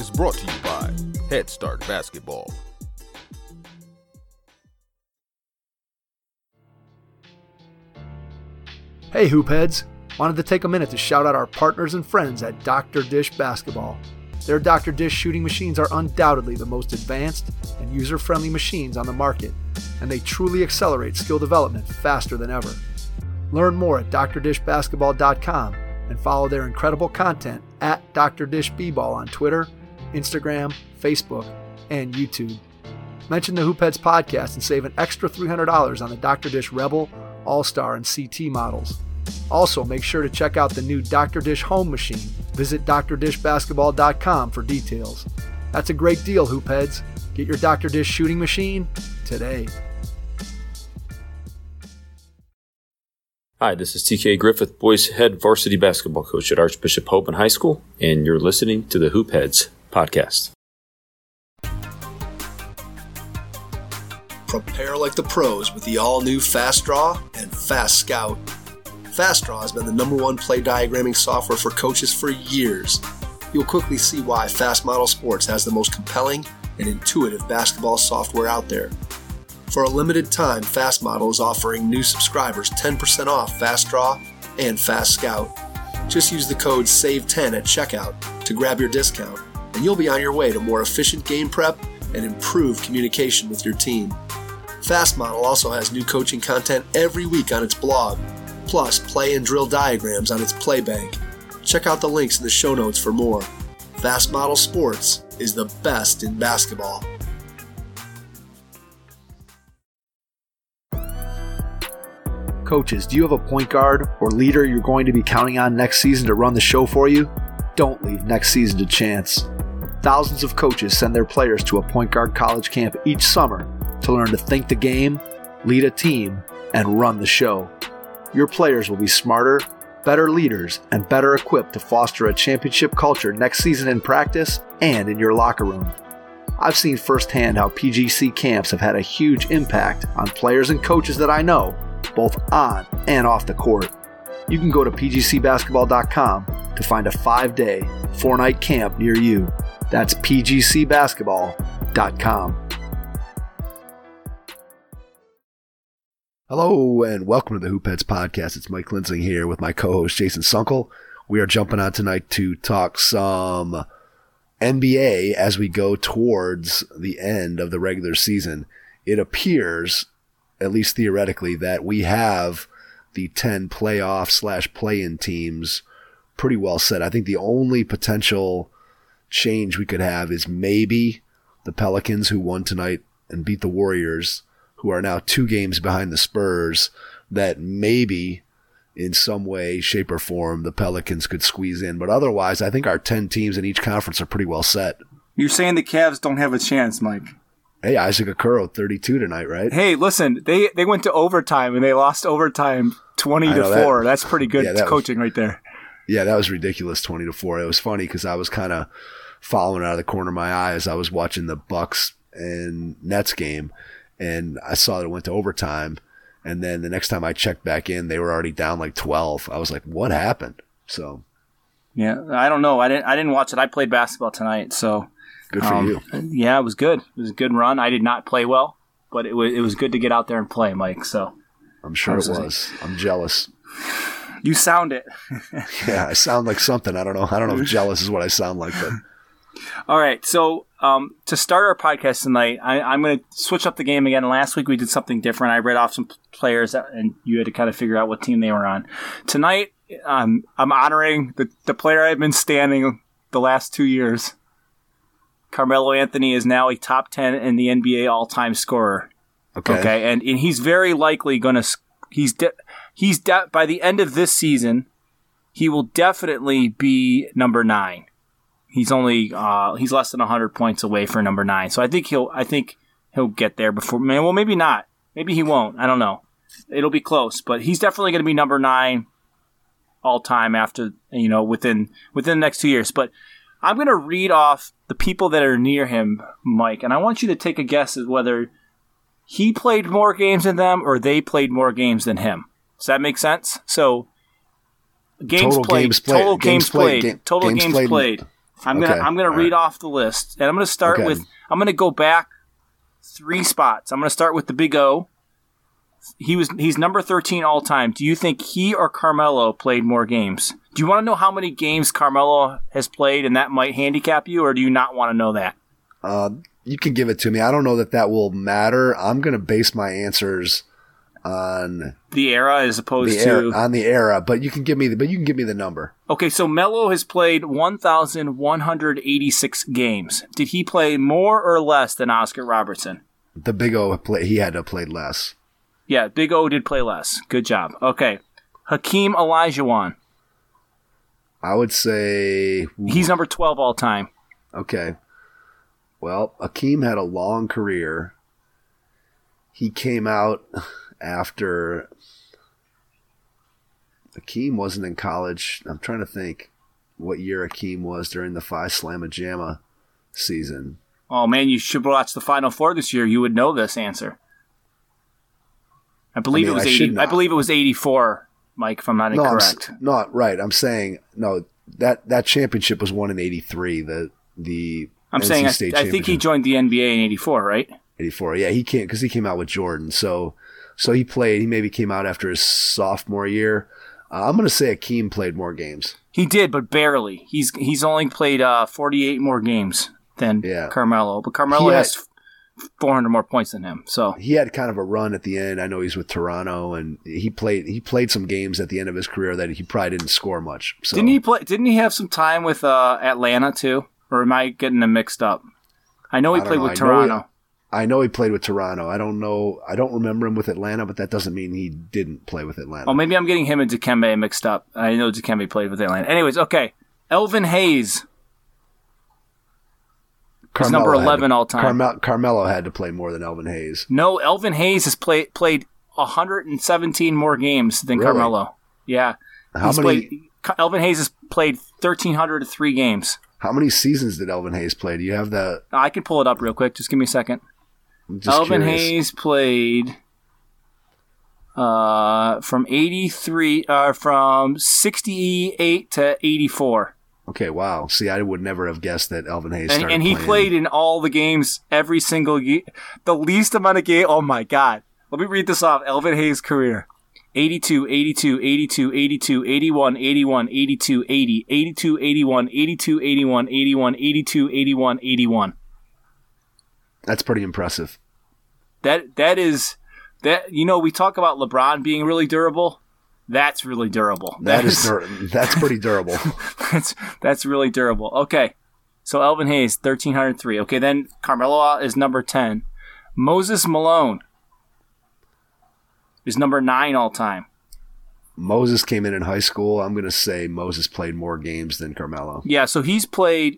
is brought to you by Head Start Basketball. Hey Hoopheads! Wanted to take a minute to shout out our partners and friends at Dr. Dish Basketball. Their Dr. Dish shooting machines are undoubtedly the most advanced and user-friendly machines on the market, and they truly accelerate skill development faster than ever. Learn more at drdishbasketball.com and follow their incredible content at Dr. Dish B-Ball on Twitter, Instagram, Facebook, and YouTube. Mention the Hoopheads podcast and save an extra $300 on the Dr. Dish Rebel, All-Star, and CT models. Also, make sure to check out the new Dr. Dish home machine. Visit drdishbasketball.com for details. That's a great deal, Hoopheads. Get your Dr. Dish shooting machine today. Hi, this is TK Griffith, boys head varsity basketball coach at Archbishop Hope High School, and you're listening to the Hoopheads podcast. Prepare like the pros with the all-new Fast Draw and Fast Scout. Fast Draw has been the #1 play diagramming software for coaches for years. You'll quickly see why Fast Model Sports has the most compelling and intuitive basketball software out there. For a limited time, Fast Model is offering new subscribers 10% off Fast Draw and Fast Scout. Just use the code SAVE10 at checkout to grab your discount, and you'll be on your way to more efficient game prep and improved communication with your team. Fast Model also has new coaching content every week on its blog, plus play and drill diagrams on its play bank. Check out the links in the show notes for more. Fast Model Sports is the best in basketball. Coaches, do you have a point guard or leader you're going to be counting on next season to run the show for you? Don't leave next season to chance. Thousands of coaches send their players to a point guard college camp each summer to learn to think the game, lead a team, and run the show. Your players will be smarter, better leaders, and better equipped to foster a championship culture next season in practice and in your locker room. I've seen firsthand how PGC camps have had a huge impact on players and coaches that I know, both on and off the court. You can go to pgcbasketball.com to find a 5-day, 4-night camp near you. That's pgcbasketball.com. Hello and welcome to the Hoopheads podcast. It's Mike Linsing here with my co-host Jason Sunkel. We are jumping on tonight to talk some NBA as we go towards the end of the regular season. It appears, at least theoretically, that we have the 10 playoff/play-in teams pretty well set. I think the only potential change we could have is maybe the Pelicans, who won tonight and beat the Warriors, who are now 2 games behind the Spurs, that maybe in some way, shape, or form the Pelicans could squeeze in. But otherwise, I think our 10 teams in each conference are pretty well set. You're saying the Cavs don't have a chance, Mike? Hey, Isaac Okoro, 32 tonight, right? Hey, listen, they went to overtime, and they lost overtime 20-4. That's pretty good coaching right there. Yeah, that was ridiculous, 20-4. It was funny because I was kind of following out of the corner of my eye as I was watching the Bucks and Nets game, and I saw that it went to overtime, and then the next time I checked back in, they were already down like 12. I was like, what happened? So, yeah, I don't know. I didn't watch it. I played basketball tonight, so good for you. Yeah, it was good. It was a good run. I did not play well, but it was good to get out there and play, Mike. So I'm sure it was. I'm jealous. You sound it. Yeah, I sound like something. I don't know if jealous is what I sound like, but. All right, so to start our podcast tonight, I'm going to switch up the game again. Last week we did something different. I read off some players, and you had to kind of figure out what team they were on. Tonight, I'm honoring the player I've been standing the last 2 years. Carmelo Anthony is now a top 10 in the NBA all-time scorer. Okay, and he's very likely going to by the end of this season, he will definitely be number 9. He's only he's less than 100 points away for number 9. So I think he'll get there before. Well, maybe not. Maybe he won't. I don't know. It'll be close, but he's definitely going to be number 9 all time after within the next 2 years. But I'm going to read off the people that are near him, Mike, and I want you to take a guess at whether he played more games than them or they played more games than him. Does that make sense? So total games played. I'm gonna read off the list, and I'm gonna start with. I'm gonna go back 3 spots. I'm gonna start with the Big O. He's number 13 all time. Do you think he or Carmelo played more games? Do you want to know how many games Carmelo has played, and that might handicap you, or do you not want to know that? You can give it to me. I don't know that will matter. I'm going to base my answers on the era as opposed to on the era. But you can give me the number. Okay, so Melo has played 1,186 games. Did he play more or less than Oscar Robertson? The Big O he had to have played less. Yeah, Big O did play less. Good job. Okay, Hakeem Olajuwon. I would say he's number 12 all time. Okay. Well, Hakeem had a long career. He came out after Hakeem wasn't in college. I'm trying to think what year Hakeem was during the Phi Slamma Jamma season. Oh, man, you should watch the Final Four this year. You would know this answer. I believe it was 80. I believe it was 84, Mike, if I'm not incorrect. I'm saying, no, that championship was won in 83. I'm saying I think he joined the NBA in 84, right? 84, yeah, he can't because he came out with Jordan. So he played. He maybe came out after his sophomore year. I'm going to say Hakeem played more games. He did, but barely. He's only played 48 more games than Carmelo, but Carmelo has 400 more points than him. So he had kind of a run at the end. I know he's with Toronto, and he played some games at the end of his career that he probably didn't score much. So. Didn't he have some time with Atlanta too? Or am I getting them mixed up? I know he played with Toronto. I know he played with Toronto. I don't know. I don't remember him with Atlanta, but that doesn't mean he didn't play with Atlanta. Oh, maybe I'm getting him and Dikembe mixed up. I know Dikembe played with Atlanta. Anyways, okay. Elvin Hayes. He's number 11 all time. Carmelo had to play more than Elvin Hayes. No, Elvin Hayes has played 117 more games than Carmelo. Yeah. Elvin Hayes has played 1,303 games. How many seasons did Elvin Hayes play? Do you have that? I can pull it up real quick. Just give me a second. Elvin Hayes played from 68 to 84. Okay, wow. See, I would never have guessed that Elvin Hayes started and he playing. played in all the games, every single year. The least amount of games. Oh, my God. Let me read this off. Elvin Hayes' career. 82, 82, 82, 82, 81, 81, 82, 80, 82, 81, 82, 81, 81, 82, 81, 81. That's pretty impressive. That is, we talk about LeBron being really durable. That's really durable. That's pretty durable. That's really durable. Okay. So Elvin Hayes, 1,303. Okay, then Carmelo is number 10. Moses Malone is number 9 all time. Moses came in high school. I'm going to say Moses played more games than Carmelo. Yeah, so he played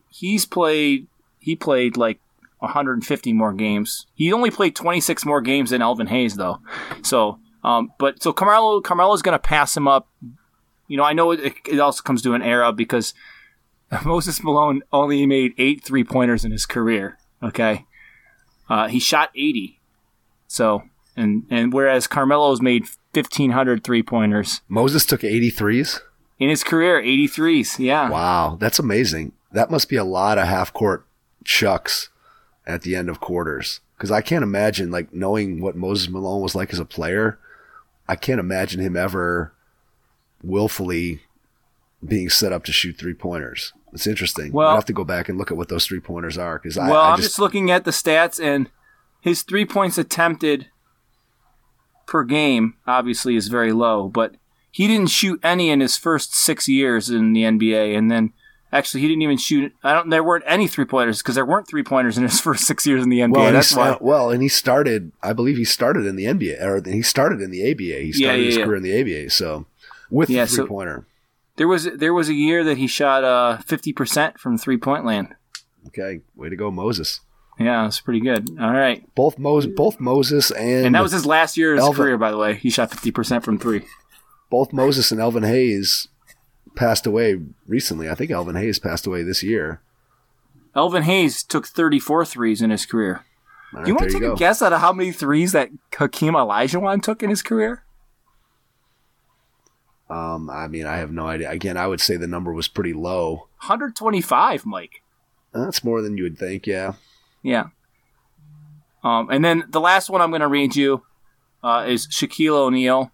like 150 more games. He only played 26 more games than Elvin Hayes, though. So, so Carmelo's going to pass him up. I know it also comes to an era because Moses Malone only made 8 3-pointers in his career. Okay, he shot 80. So. And whereas Carmelo's made 1,500 3-pointers. Moses took 83s? In his career, 83s, yeah. Wow, that's amazing. That must be a lot of half-court chucks at the end of quarters. Because I can't imagine, knowing what Moses Malone was like as a player, I can't imagine him ever willfully being set up to shoot 3-pointers. It's interesting. Well, I have to go back and look at what those 3-pointers are. I'm just looking at the stats, and his 3 points attempted per game obviously is very low, but he didn't shoot any in his first 6 years in the NBA, and then actually he didn't even shoot. There weren't any 3-pointers because there weren't 3-pointers in his first 6 years in the NBA. And he started. I believe he started in the NBA, or he started in the ABA. He started his career in the ABA, so with the 3-pointer. So there was a year that he shot 50% from 3-point land. Okay, way to go, Moses. Yeah, it's pretty good. All right. Both Moses and that was his last year of his career, by the way. He shot 50% from 3. Both Moses and Elvin Hayes passed away recently. I think Elvin Hayes passed away this year. Elvin Hayes took 34 threes in his career. Do you want to take a guess at how many threes that Hakeem Olajuwon took in his career? I mean, I have no idea. Again, I would say the number was pretty low. 125, Mike. That's more than you would think, yeah. Yeah. And then the last one I'm going to read you is Shaquille O'Neal.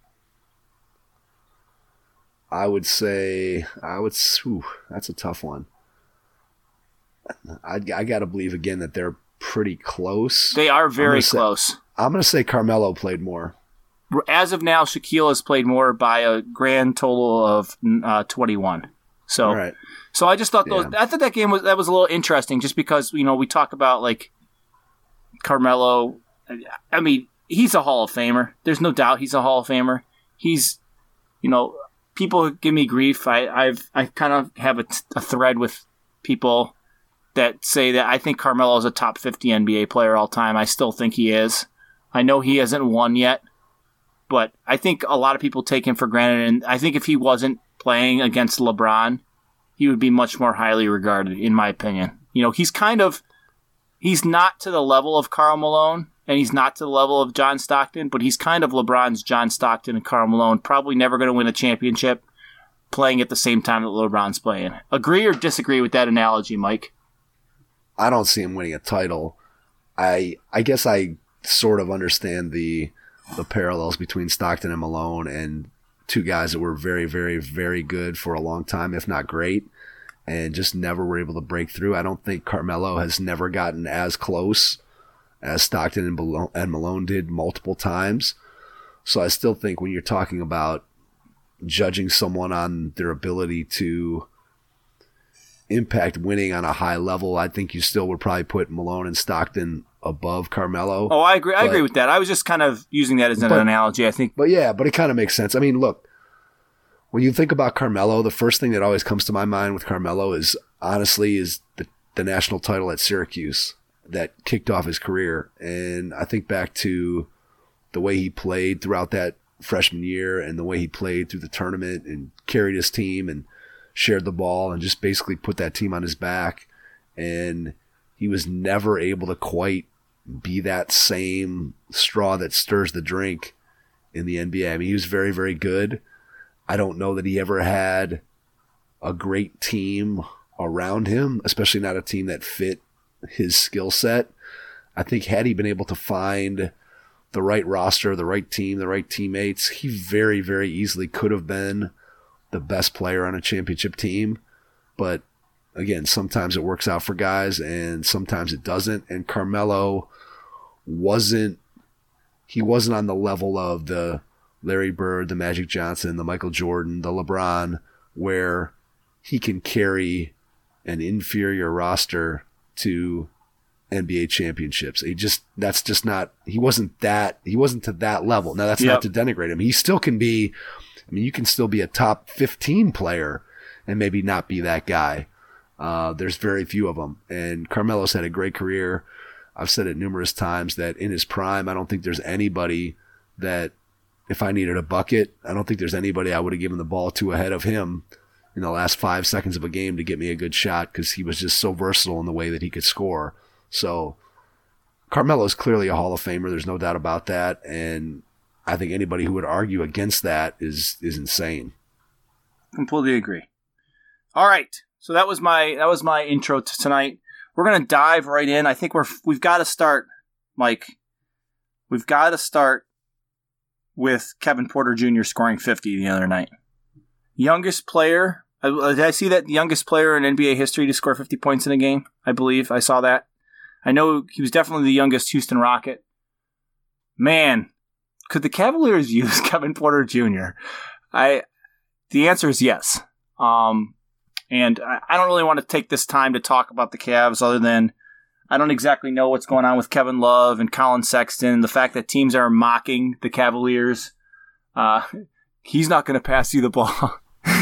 I would say, that's a tough one. I got to believe, again, that they're pretty close. They are very close. I'm going to say Carmelo played more. As of now, Shaquille has played more by a grand total of 21. So, right. So I just thought I thought that game was a little interesting, just because we talk about like Carmelo. I mean, he's a Hall of Famer. There's no doubt he's a Hall of Famer. He's, people give me grief. I kind of have a thread with people that say that I think Carmelo is a top 50 NBA player all time. I still think he is. I know he hasn't won yet, but I think a lot of people take him for granted. And I think if he wasn't playing against LeBron, he would be much more highly regarded, in my opinion. He's not to the level of Karl Malone, and he's not to the level of John Stockton, but he's kind of LeBron's John Stockton and Karl Malone. Probably never going to win a championship playing at the same time that LeBron's playing. Agree or disagree with that analogy, Mike? I don't see him winning a title. I guess I sort of understand the parallels between Stockton and Malone, and two guys that were very, very, very good for a long time, if not great, and just never were able to break through. I don't think Carmelo has never gotten as close as Stockton and Malone did multiple times. So I still think when you're talking about judging someone on their ability to impact winning on a high level, I think you still would probably put Malone and Stockton above Carmelo. Oh, I agree. I agree with that. I was just kind of using that as an analogy, I think. But it kind of makes sense. I mean, look, when you think about Carmelo, the first thing that always comes to my mind with Carmelo is the national title at Syracuse that kicked off his career. And I think back to the way he played throughout that freshman year and the way he played through the tournament and carried his team and shared the ball and just basically put that team on his back. And he was never able to quite be that same straw that stirs the drink in the NBA. I mean, he was very, very good. I don't know that he ever had a great team around him, especially not a team that fit his skill set. I think had he been able to find the right roster, the right team, the right teammates, he very, very easily could have been the best player on a championship team. But again, sometimes it works out for guys and sometimes it doesn't. And Carmelo wasn't on the level of the Larry Bird, the Magic Johnson, the Michael Jordan, the LeBron, where he can carry an inferior roster to NBA championships. He wasn't to that level. Now that's not to denigrate him. He still can be, you can still be a top 15 player and maybe not be that guy. There's very few of them. And Carmelo's had a great career. I've said it numerous times that in his prime, I don't think there's anybody that, if I needed a bucket, I don't think there's anybody I would have given the ball to ahead of him in the last 5 seconds of a game to get me a good shot, because he was just so versatile in the way that he could score. So Carmelo is clearly a Hall of Famer. There's no doubt about that. And I think anybody who would argue against that is insane. Completely agree. All right. So that was my intro to tonight. We're going to dive right in. I think we've got to start, Mike. We've got to start with Kevin Porter Jr. scoring 50 the other night. Youngest player. Did I see that? The youngest player in NBA history to score 50 points in a game? I believe I saw that. I know he was definitely the youngest Houston Rocket. Man, could the Cavaliers use Kevin Porter Jr.? The answer is yes. And I don't really want to take this time to talk about the Cavs other than I don't exactly know what's going on with Kevin Love and Colin Sexton. The fact that teams are mocking the Cavaliers. He's not going to pass you the ball.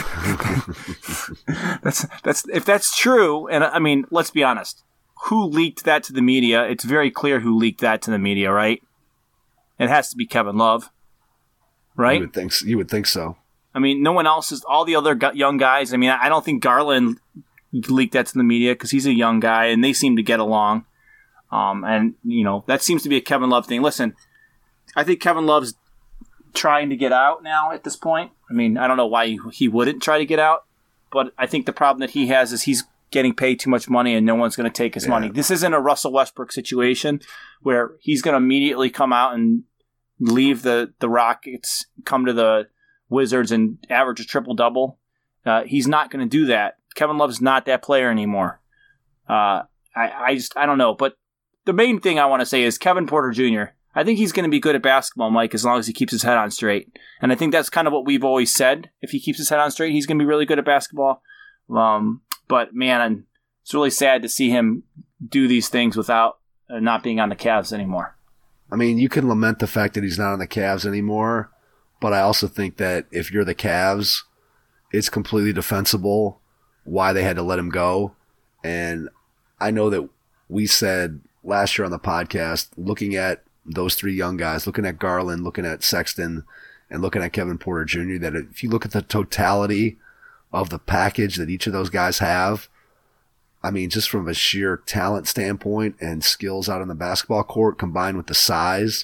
That's if that's true, and I mean, let's be honest. Who leaked that to the media? It's very clear who leaked that to the media, right? It has to be Kevin Love, right? You would think so. I mean, no one else is. All the other young guys. I mean, I don't think Garland leaked that to the media because he's a young guy and they seem to get along. And that seems to be a Kevin Love thing. Listen, I think Kevin Love's trying to get out now at this point. I mean, I don't know why he wouldn't try to get out, but I think the problem that he has is he's getting paid too much money and no one's going to take his money. This isn't a Russell Westbrook situation where he's going to immediately come out and leave the Rockets, come to the Wizards and average a triple-double. He's not going to do that. Kevin Love's not that player anymore. I don't know. But the main thing I want to say is Kevin Porter Jr., I think he's going to be good at basketball, Mike, as long as he keeps his head on straight. And I think that's kind of what we've always said. If he keeps his head on straight, he's going to be really good at basketball. But, man, it's really sad to see him do these things without not being on the Cavs anymore. I mean, you can lament the fact that he's not on the Cavs anymore, but I also think that if you're the Cavs, it's completely defensible why they had to let him go. And I know that we said last year on the podcast, looking at those three young guys, looking at Garland, looking at Sexton, and looking at Kevin Porter Jr., that if you look at the totality of the package that each of those guys have, I mean, just from a sheer talent standpoint and skills out on the basketball court combined with the size,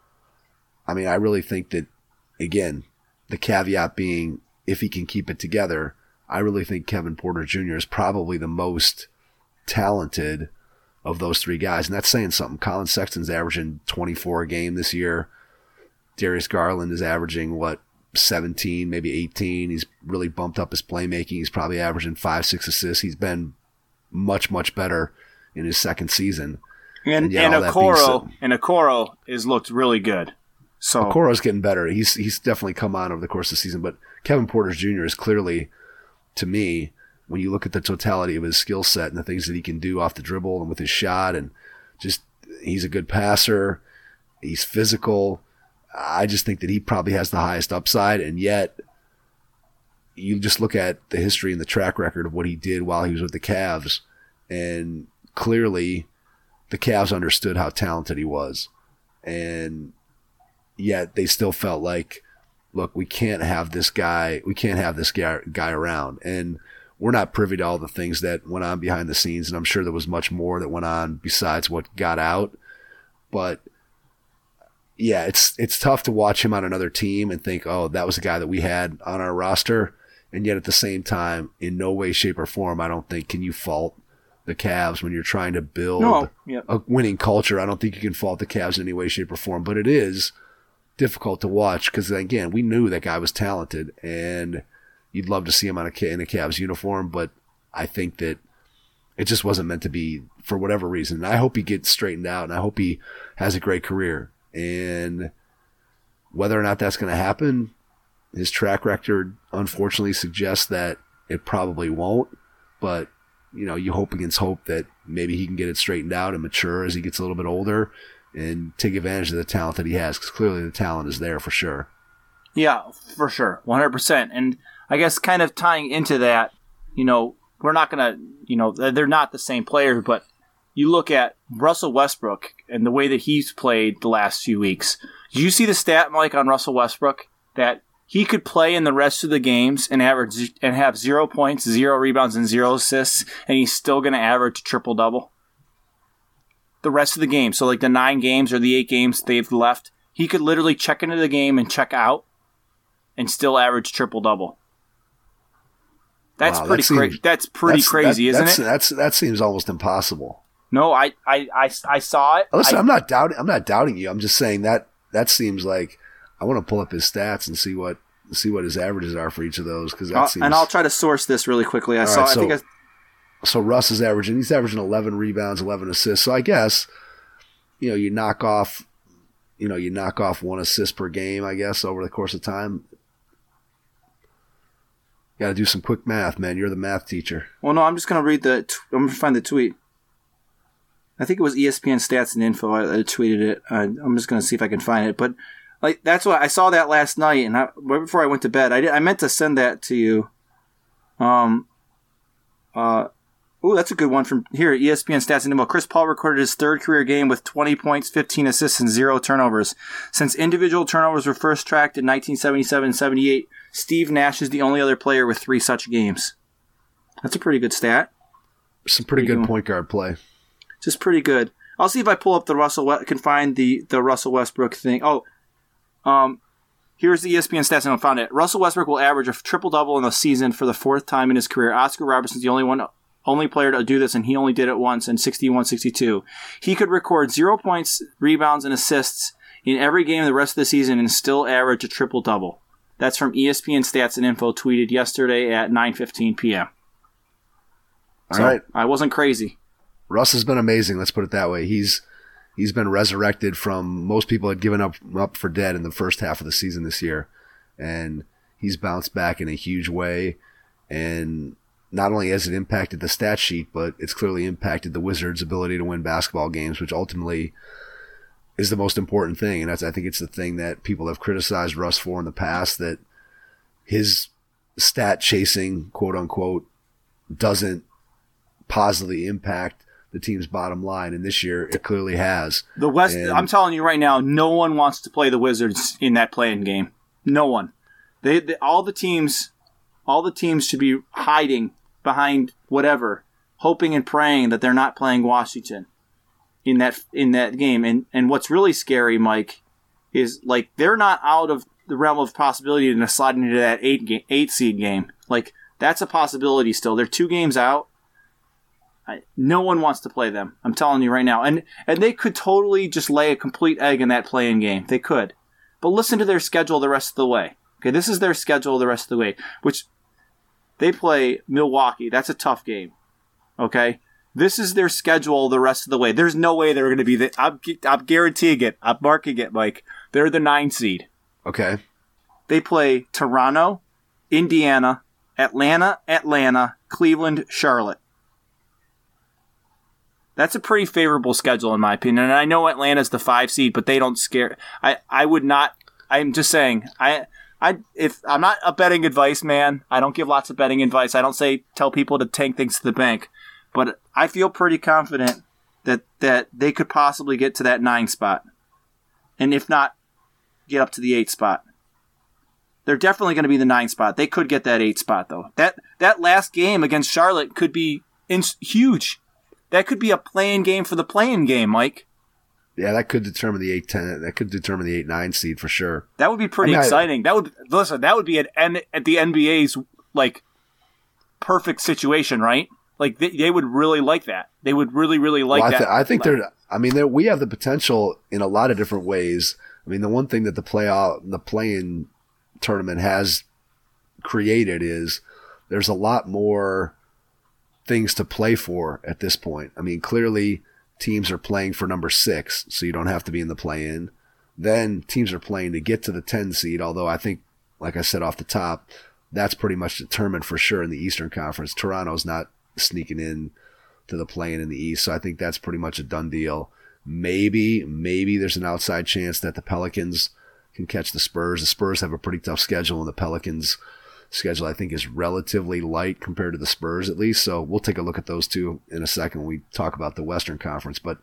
I mean, I really think that, again, the caveat being if he can keep it together, I really think Kevin Porter Jr. is probably the most talented of those three guys. And that's saying something. Colin Sexton's averaging 24 a game this year. Darius Garland is averaging, 17, maybe 18. He's really bumped up his playmaking. He's probably averaging 5-6 assists. He's been much, much better in his second season. And Okoro has looked really good. So Okoro's getting better. He's definitely come on over the course of the season. But Kevin Porter Jr. is clearly, to me, when you look at the totality of his skill set and the things that he can do off the dribble and with his shot, and just he's a good passer, he's physical. I just think that he probably has the highest upside, and yet you just look at the history and the track record of what he did while he was with the Cavs, and clearly the Cavs understood how talented he was, and yet they still felt like, look, we can't have this guy around. And we're not privy to all the things that went on behind the scenes, and I'm sure there was much more that went on besides what got out. But yeah, it's tough to watch him on another team and think, oh, that was a guy that we had on our roster. And yet at the same time, in no way, shape, or form, I don't think can you fault the Cavs when you're trying to build a winning culture. I don't think you can fault the Cavs in any way, shape, or form. But it is difficult to watch because, again, we knew that guy was talented, and you'd love to see him in a Cavs uniform, but I think that it just wasn't meant to be for whatever reason. And I hope he gets straightened out, and I hope he has a great career. And whether or not that's going to happen, his track record unfortunately suggests that it probably won't. But, you hope against hope that maybe he can get it straightened out and mature as he gets a little bit older and take advantage of the talent that he has, because clearly the talent is there for sure. Yeah, for sure. 100%. And I guess kind of tying into that, we're not going to, they're not the same players, but you look at Russell Westbrook and the way that he's played the last few weeks. Did you see the stat, Mike, on Russell Westbrook that he could play in the rest of the games and have 0 points, 0 rebounds, and 0 assists, and he's still going to average a triple-double? The rest of the game, so like the 9 games or the 8 games they've left, he could literally check into the game and check out and still average triple-double. That's pretty crazy. That's pretty crazy, isn't it? That seems almost impossible. No, I saw it. Listen, I'm not doubting you. I'm just saying that seems like I want to pull up his stats and see what his averages are for each of those, because that seems. And I'll try to source this really quickly. So Russ is averaging 11 rebounds, 11 assists. So I guess, you knock off 1 assist per game, I guess, over the course of time. Got to do some quick math, man. You're the math teacher. Well, no, I'm just going to I'm going to find the tweet. I think it was ESPN Stats and Info. I tweeted it. I'm just going to see if I can find it. But that's what I saw that last night, and right before I went to bed, I meant to send that to you. Oh, that's a good one from here. ESPN Stats and Info. Chris Paul recorded his 3rd career game with 20 points, 15 assists, and 0 turnovers. Since individual turnovers were first tracked in 1977-78, Steve Nash is the only other player with 3 such games. That's a pretty good stat. Some pretty good point guard play. Just pretty good. I'll see if I pull up the can find the Russell Westbrook thing. Here's the ESPN stats, and I found it. Russell Westbrook will average a triple-double in the season for the fourth time in his career. Oscar Robertson's the only player to do this, and he only did it once in 61-62. He could record 0 points, rebounds, and assists in every game the rest of the season and still average a triple-double. That's from ESPN Stats and Info, tweeted yesterday at 9:15 p.m. All right. I wasn't crazy. Russ has been amazing, let's put it that way. He's been resurrected from most people had given up for dead in the first half of the season this year. And he's bounced back in a huge way. And not only has it impacted the stat sheet, but it's clearly impacted the Wizards' ability to win basketball games, which ultimately is the most important thing. And I think it's the thing that people have criticized Russ for in the past, that his stat chasing, quote unquote, doesn't positively impact the team's bottom line. And this year it clearly has. The West, I'm telling you right now, no one wants to play the Wizards in that play-in game. No one. All the teams should be hiding behind whatever, hoping and praying that they're not playing Washington in that game. And what's really scary, Mike, is like they're not out of the realm of possibility to slide into that 8 seed game. Like that's a possibility still. They're 2 games out. No one wants to play them. I'm telling you right now. And they could totally just lay a complete egg in that play-in game. They could. But listen to their schedule the rest of the way. Okay, this is their schedule the rest of the way, which they play Milwaukee. That's a tough game. Okay? This is their schedule the rest of the way. There's no way they're going to be I'm guaranteeing it. I'm marking it, Mike. They're the 9 seed. Okay. They play Toronto, Indiana, Atlanta, Cleveland, Charlotte. That's a pretty favorable schedule in my opinion. And I know Atlanta's the 5 seed, but they don't scare. I would not. I'm just saying. If I'm not a betting advice man, I don't give lots of betting advice. I don't tell people to tank things to the bank. But I feel pretty confident that they could possibly get to that 9 spot. And if not, get up to the 8 spot. They're definitely going to be the 9 spot. They could get that 8 spot, though. That last game against Charlotte could be huge. That could be a play-in game for the play-in game, Mike. Yeah, that could determine the 8-10. That could determine the 8-9 seed for sure. That would be pretty exciting. That would be at the NBA's like perfect situation, right? Like they would really like that. They would really, really like that. I think we have the potential in a lot of different ways. I mean, the one thing that the play-in tournament has created is there's a lot more things to play for at this point. I mean, clearly teams are playing for number 6, so you don't have to be in the play-in. Then teams are playing to get to the 10 seed, although I think, like I said off the top, that's pretty much determined for sure in the Eastern Conference. Toronto's not sneaking in to the play-in in the East, so I think that's pretty much a done deal. Maybe there's an outside chance that the Pelicans can catch the Spurs. The Spurs have a pretty tough schedule, and the Pelicans' schedule, I think, is relatively light compared to the Spurs, at least. So we'll take a look at those two in a second when we talk about the Western Conference. But,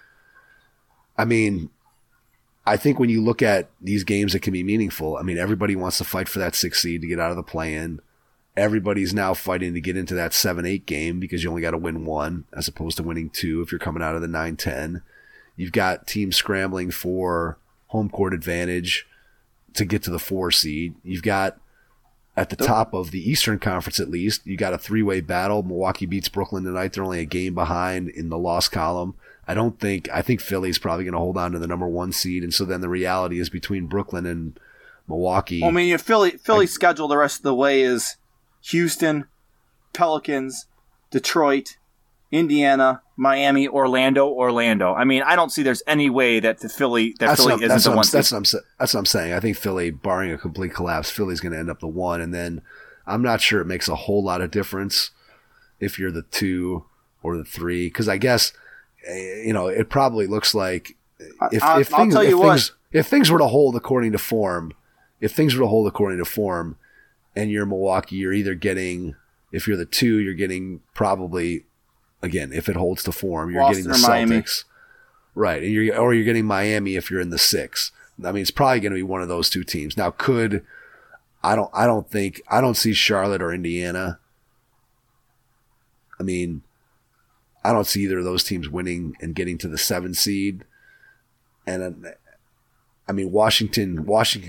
I mean, I think when you look at these games that can be meaningful, I mean, everybody wants to fight for that 6 seed to get out of the play-in. Everybody's now fighting to get into that 7-8 game because you only got to win 1 as opposed to winning 2 if you're coming out of the 9-10. You've got teams scrambling for home court advantage to get to the 4 seed. You've got, at the top of the Eastern Conference at least, you got a 3-way battle. Milwaukee beats Brooklyn tonight. They're only a game behind in the loss column. I think Philly's probably going to hold on to the number 1 seed, and so then the reality is between Brooklyn and Milwaukee. Well, I mean, Philly's schedule the rest of the way is Houston, Pelicans, Detroit, Indiana, Miami, Orlando. I mean, I don't see there's any way that Philly isn't the 1 seed. That's what I'm saying. I think Philly, barring a complete collapse, Philly's going to end up the 1, and then I'm not sure it makes a whole lot of difference if you're the 2 or the 3, because I guess, it probably looks like if things were to hold according to form, and you're Milwaukee, you're either getting, if you're the 2, you're getting probably, again, if it holds to form, you're Boston getting the Celtics. Miami. Right. And you're getting Miami if you're in the 6. I mean, it's probably going to be one of those 2 teams. Now, I don't see Charlotte or Indiana. I mean, I don't see either of those teams winning and getting to the 7 seed. And I mean, Washington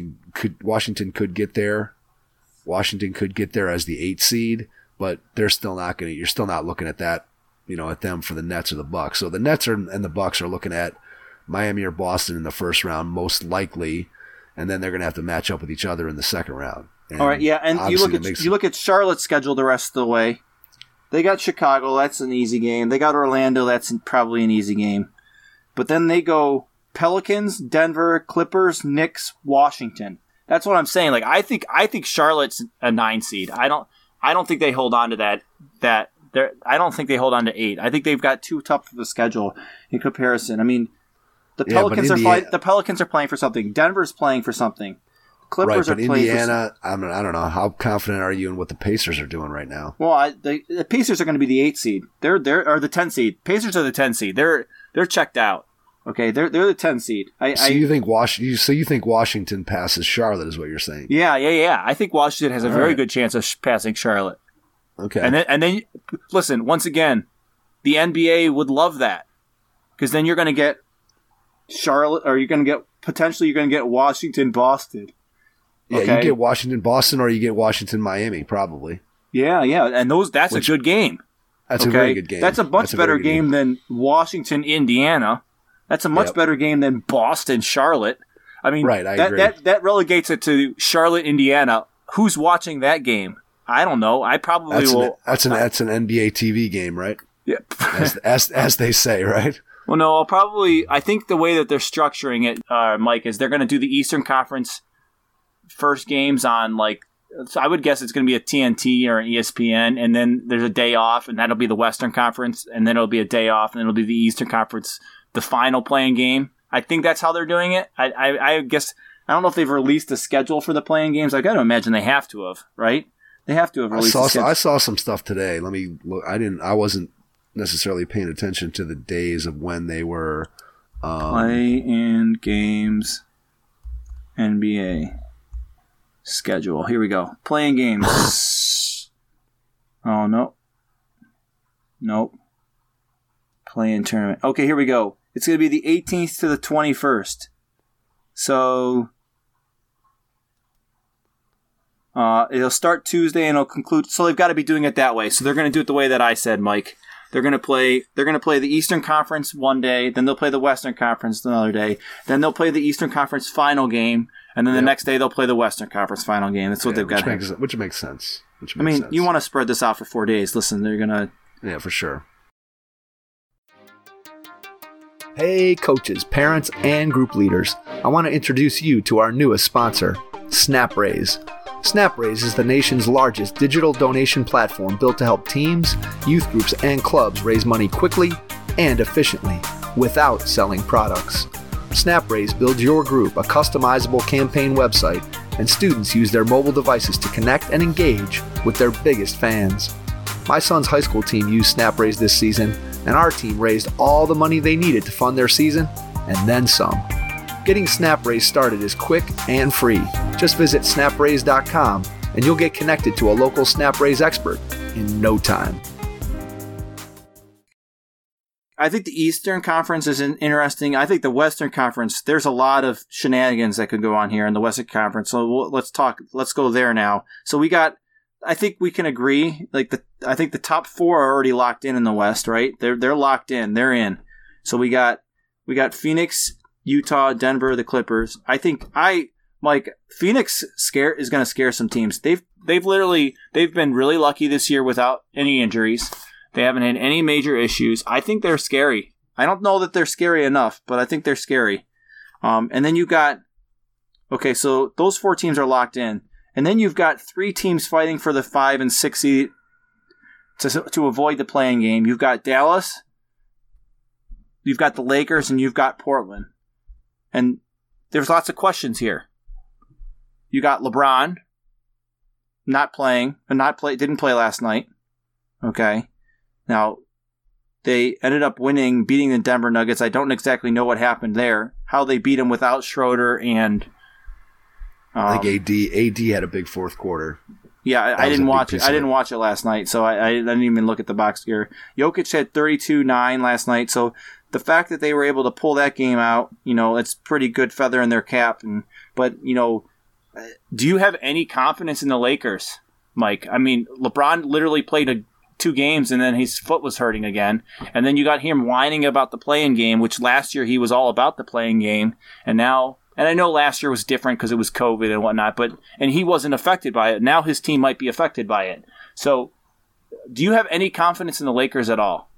could get there. Washington could get there as the 8th seed, but they're still not going to. You're still not looking at that, at them for the Nets or the Bucks. So the Nets and the Bucks are looking at Miami or Boston in the first round, most likely, and then they're going to have to match up with each other in the second round. And all right, yeah, and you look at Charlotte's schedule the rest of the way. They got Chicago, that's an easy game. They got Orlando, that's probably an easy game. But then they go Pelicans, Denver, Clippers, Knicks, Washington. That's what I'm saying. Like I think Charlotte's a 9 seed. I don't think they hold on to that. I don't think they hold on to 8. I think they've got too tough of a schedule in comparison. I mean, the Pelicans are playing for something. Denver's playing for something. Clippers are playing Indiana, for something. I don't know. How confident are you in what the Pacers are doing right now? Well, the Pacers are going to be the 8 seed. They're the 10 seed. Pacers are the 10 seed. They're checked out. Okay, they're the 10 seed. You think Washington passes Charlotte is what you're saying? Yeah. I think Washington has a very good chance of passing Charlotte. Okay. And then listen, once again, the NBA would love that. Because then you're going to get Charlotte, or you're going to get Washington, Boston. Yeah, okay? You get Washington, Boston, or you get Washington, Miami, probably. Yeah, and that's a good game. That's a very good game. That's a much better game than Washington, Indiana. That's a much better game than Boston, Charlotte. I mean, right, I agree. That relegates it to Charlotte, Indiana. Who's watching that game? I don't know. I probably will. That's an NBA TV game, right? Yeah, as they say, right? Well, no, I think the way that they're structuring it, Mike, is they're going to do the Eastern Conference first games on, so I would guess it's going to be a TNT or an ESPN, and then there's a day off, and that'll be the Western Conference, and then it'll be a day off, and then it'll be the Eastern Conference, the final playing game. I think that's how they're doing it. I guess, I don't know if they've released a schedule for the playing games. I got to imagine they have to have, right? They have to have released a schedule. I saw some stuff today. Let me look. I wasn't necessarily paying attention to the days of when they were play-in games NBA schedule. Here we go. Playing games. Oh, no. Nope. Play-in tournament. Okay, here we go. It's going to be the 18th to the 21st. So it'll start Tuesday and it'll conclude. So they've got to be doing it that way. So they're going to do it the way that I said, Mike. They're going to play the Eastern Conference one day, then they'll play the Western Conference another day, then they'll play the Eastern Conference final game, and then the next day they'll play the Western Conference final game. That's what they've got. Which makes sense. You want to spread this out for 4 days. Listen, they're going to... Yeah, for sure. Hey, coaches, parents, and group leaders. I want to introduce you to our newest sponsor, SnapRaise. SnapRaise is the nation's largest digital donation platform built to help teams, youth groups, and clubs raise money quickly and efficiently without selling products. SnapRaise builds your group a customizable campaign website, and students use their mobile devices to connect and engage with their biggest fans. My son's high school team used SnapRaise this season, and our team raised all the money they needed to fund their season, and then some. Getting SnapRaise started is quick and free. Just visit snapraise.com and you'll get connected to a local SnapRaise expert in no time. I think the Eastern Conference is interesting. I think the Western Conference, there's a lot of shenanigans that could go on here in the Western Conference. So let's go there now. So I think we can agree, I think the top 4 are already locked in the West, right? They're locked in. They're in. So we got Phoenix, Utah, Denver, the Clippers. I think Phoenix is going to scare some teams. They've been really lucky this year without any injuries. They haven't had any major issues. I think they're scary. I don't know that they're scary enough, but I think they're scary. And then you've got, so those 4 teams are locked in. And then you've got 3 teams fighting for the 5 and 6 seed to avoid the play-in game. You've got Dallas, you've got the Lakers, and you've got Portland. And there's lots of questions here. You got LeBron didn't play last night. Okay. Now, they ended up beating the Denver Nuggets. I don't exactly know what happened there. How they beat them without Schroeder and... I think AD had a big fourth quarter. Yeah, I didn't watch it. I didn't watch it last night, so I didn't even look at the box score. Jokic had 32-9 last night, so the fact that they were able to pull that game out, it's pretty good feather in their cap. But do you have any confidence in the Lakers, Mike? I mean, LeBron literally played 2 games and then his foot was hurting again. And then you got him whining about the play-in game, which last year he was all about the play-in game. And I know last year was different because it was COVID and whatnot, and he wasn't affected by it. Now his team might be affected by it. So do you have any confidence in the Lakers at all?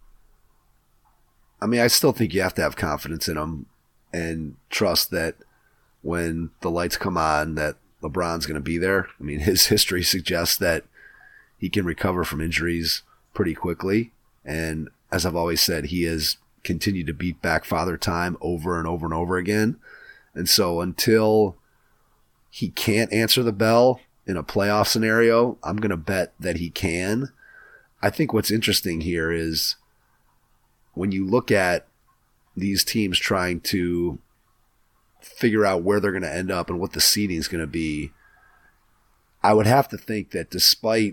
I mean, I still think you have to have confidence in them and trust that when the lights come on that LeBron's going to be there. I mean, his history suggests that he can recover from injuries pretty quickly. And as I've always said, he has continued to beat back Father Time over and over and over again. And so until he can't answer the bell in a playoff scenario, I'm going to bet that he can. I think what's interesting here is when you look at these teams trying to figure out where they're going to end up and what the seeding is going to be, I would have to think that despite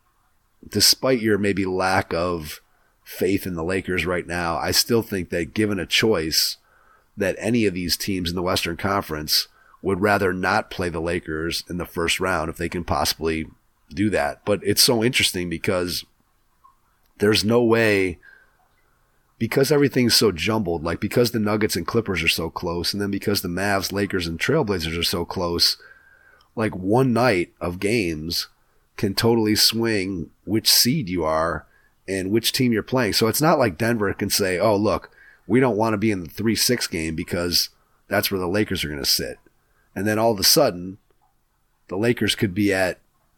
your maybe lack of faith in the Lakers right now, I still think that given a choice, that any of these teams in the Western Conference would rather not play the Lakers in the first round if they can possibly do that. But it's so interesting because there's no way, because everything's so jumbled, like because the Nuggets and Clippers are so close, and then because the Mavs, Lakers, and Trailblazers are so close, like one night of games can totally swing which seed you are and which team you're playing. So it's not like Denver can say, oh, look, we don't want to be in the 3-6 game because that's where the Lakers are going to sit. And then all of a sudden, the Lakers could be at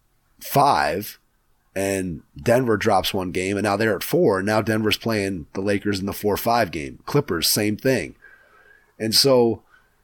5 and Denver drops one game and now they're at 4. And now Denver's playing the Lakers in the 4-5 game. Clippers, same thing. And so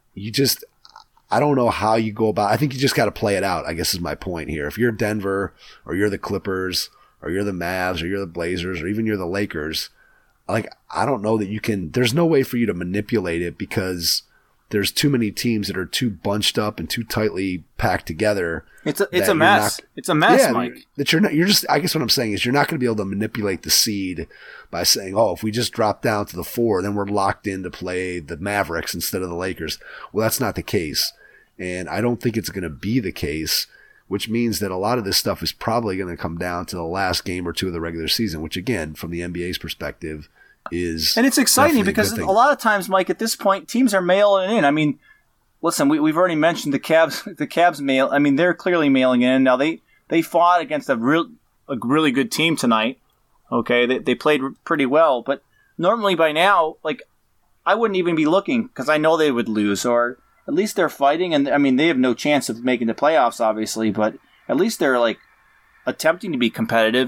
I don't know how you go about. I think you just got to play it out, I guess is my point here. If you're Denver or you're the Clippers or you're the Mavs or you're the Blazers or even you're the Lakers, like, I don't know that you can, there's no way for you to manipulate it because there's too many teams that are too bunched up and too tightly packed together. It's a mess. It's a mess, Mike. That I guess what I'm saying is you're not going to be able to manipulate the seed by saying, oh, if we just drop down to the 4, then we're locked in to play the Mavericks instead of the Lakers. Well, that's not the case. And I don't think it's going to be the case, which means that a lot of this stuff is probably going to come down to the last game or 2 of the regular season, which again, from the NBA's perspective, and it's exciting because a lot of times, Mike, at this point, teams are mailing in. I mean, listen, we've already mentioned the Cavs mail. I mean, they're clearly mailing in. Now they fought against a really good team tonight. Okay, they played pretty well, but normally by now, like, I wouldn't even be looking because I know they would lose, or at least they're fighting. And I mean, they have no chance of making the playoffs, obviously, but at least they're like attempting to be competitive.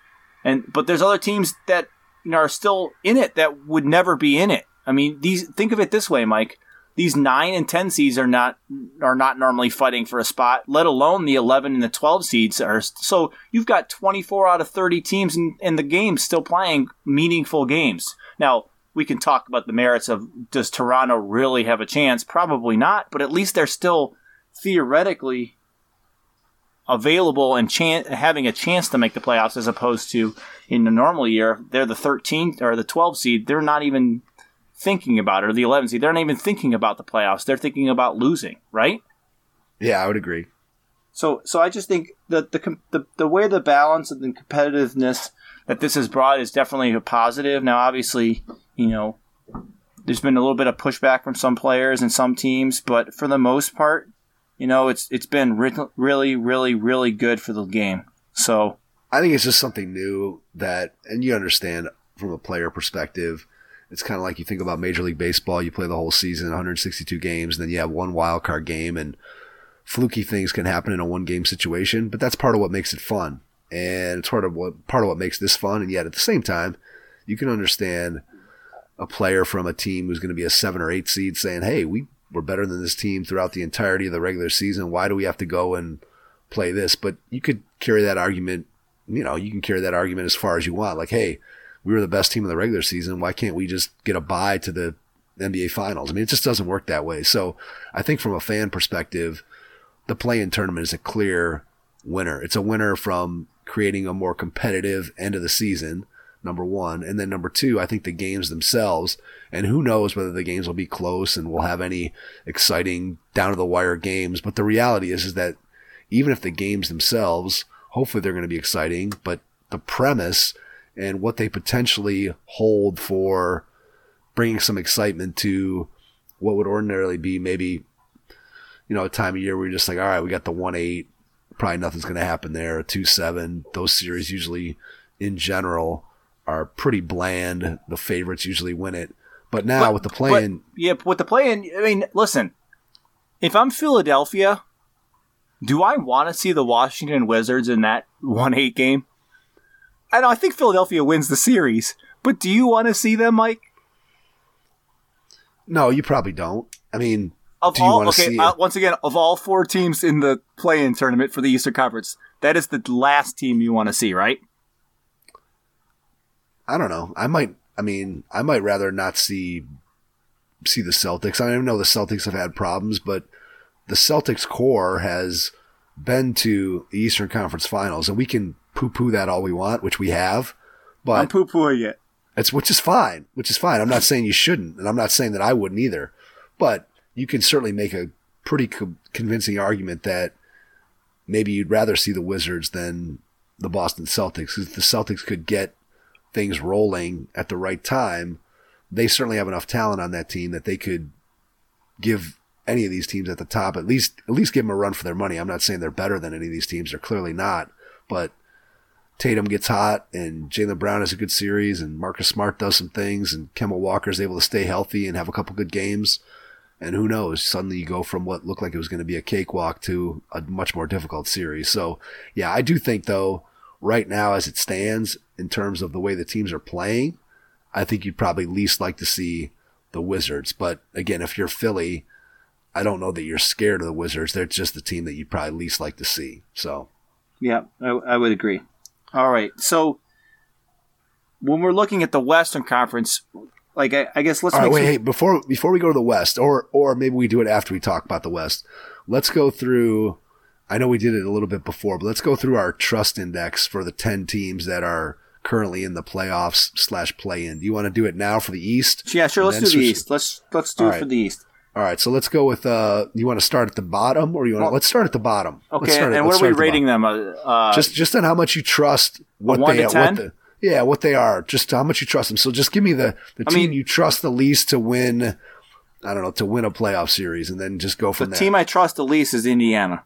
But there's other teams that are still in it that would never be in it. I mean, think of it this way, Mike. These 9 and 10 seeds are not normally fighting for a spot, let alone the 11 and the 12 seeds are. So you've got 24 out of 30 teams in the game still playing meaningful games. Now, we can talk about the merits of, does Toronto really have a chance? Probably not, but at least they're still theoretically available and having a chance to make the playoffs, as opposed to in the normal year, they're the 13 or the 12 seed. They're not even thinking about it, or the 11 seed. They're not even thinking about the playoffs. They're thinking about losing, right? Yeah, I would agree. So I just think that the way the balance and the competitiveness that this has brought is definitely a positive. Now, obviously, there's been a little bit of pushback from some players and some teams, but for the most part, it's been really, really, really good for the game. So I think it's just something new that, and you understand from a player perspective, it's kind of like you think about Major League Baseball. You play the whole season, 162 games, and then you have one wild card game, and fluky things can happen in a one-game situation, but that's part of what makes it fun. And it's part of what makes this fun. And yet at the same time, you can understand a player from a team who's going to be a 7 or 8 seed saying, hey, we're better than this team throughout the entirety of the regular season. Why do we have to go and play this? But you could carry that argument, you can carry that argument as far as you want. Like, hey, we were the best team in the regular season. Why can't we just get a bye to the NBA Finals? I mean, it just doesn't work that way. So I think from a fan perspective, the play-in tournament is a clear winner. It's a winner from creating a more competitive end of the season, number one. And then number two, I think the games themselves, and who knows whether the games will be close and we'll have any exciting down-to-the-wire games. But the reality is that even if the games themselves, hopefully they're going to be exciting, but the premise and what they potentially hold for bringing some excitement to what would ordinarily be maybe, a time of year where you're just like, all right, we got the 1-8, probably nothing's going to happen there, 2-7. Those series usually, in general, are pretty bland. The favorites usually win it. But now with the play-in... with the play-in, I mean, listen, if I'm Philadelphia, do I want to see the Washington Wizards in that 1-8 game? I think Philadelphia wins the series, but do you want to see them, Mike? No, you probably don't. I mean, once again, of all four teams in the play-in tournament for the Eastern Conference, that is the last team you want to see, right? I don't know. I might rather not see the Celtics. I know the Celtics have had problems, but the Celtics core has been to the Eastern Conference Finals, and we can poo-poo that all we want, which we have. But I'm poo-pooing it. Which is fine. I'm not saying you shouldn't, and I'm not saying that I wouldn't either. But you can certainly make a pretty convincing argument that maybe you'd rather see the Wizards than the Boston Celtics. Because if the Celtics could get things rolling at the right time, they certainly have enough talent on that team that they could give any of these teams at the top, at least give them a run for their money. I'm not saying they're better than any of these teams. They're clearly not. But Tatum gets hot, and Jaylen Brown has a good series, and Marcus Smart does some things, and Kemba Walker's able to stay healthy and have a couple good games. And who knows, suddenly you go from what looked like it was going to be a cakewalk to a much more difficult series. So, yeah, I do think, though, right now as it stands, in terms of the way the teams are playing, I think you'd probably least like to see the Wizards. But, again, if you're Philly, I don't know that you're scared of the Wizards. They're just the team that you'd probably least like to see. So, yeah, I would agree. All right, so when we're looking at the Western Conference, I guess let's. All right, wait, before we go to the West, or maybe we do it after we talk about the West. Let's go through. I know we did it a little bit before, but let's go through our trust index for the 10 teams that are currently in the playoffs / play-in. Do you want to do it now for the East? Yeah, sure. Let's do the East. Let's do it for the East. All right, so let's go with. You want to start at the bottom, or you want? Let's start at the bottom. Okay, and what are we rating them? Just on how much you trust what 1 to 10? What they are. Just how much you trust them. So just give me the team you trust the least to win. I don't know, to win a playoff series, and then just go from there. The team I trust the least is Indiana.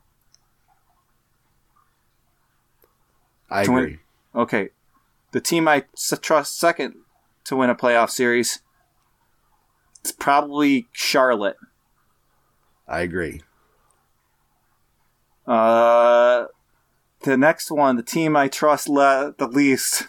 I agree. Okay, the team I trust second to win a playoff series. It's probably Charlotte. I agree. The next one, the team I trust the least,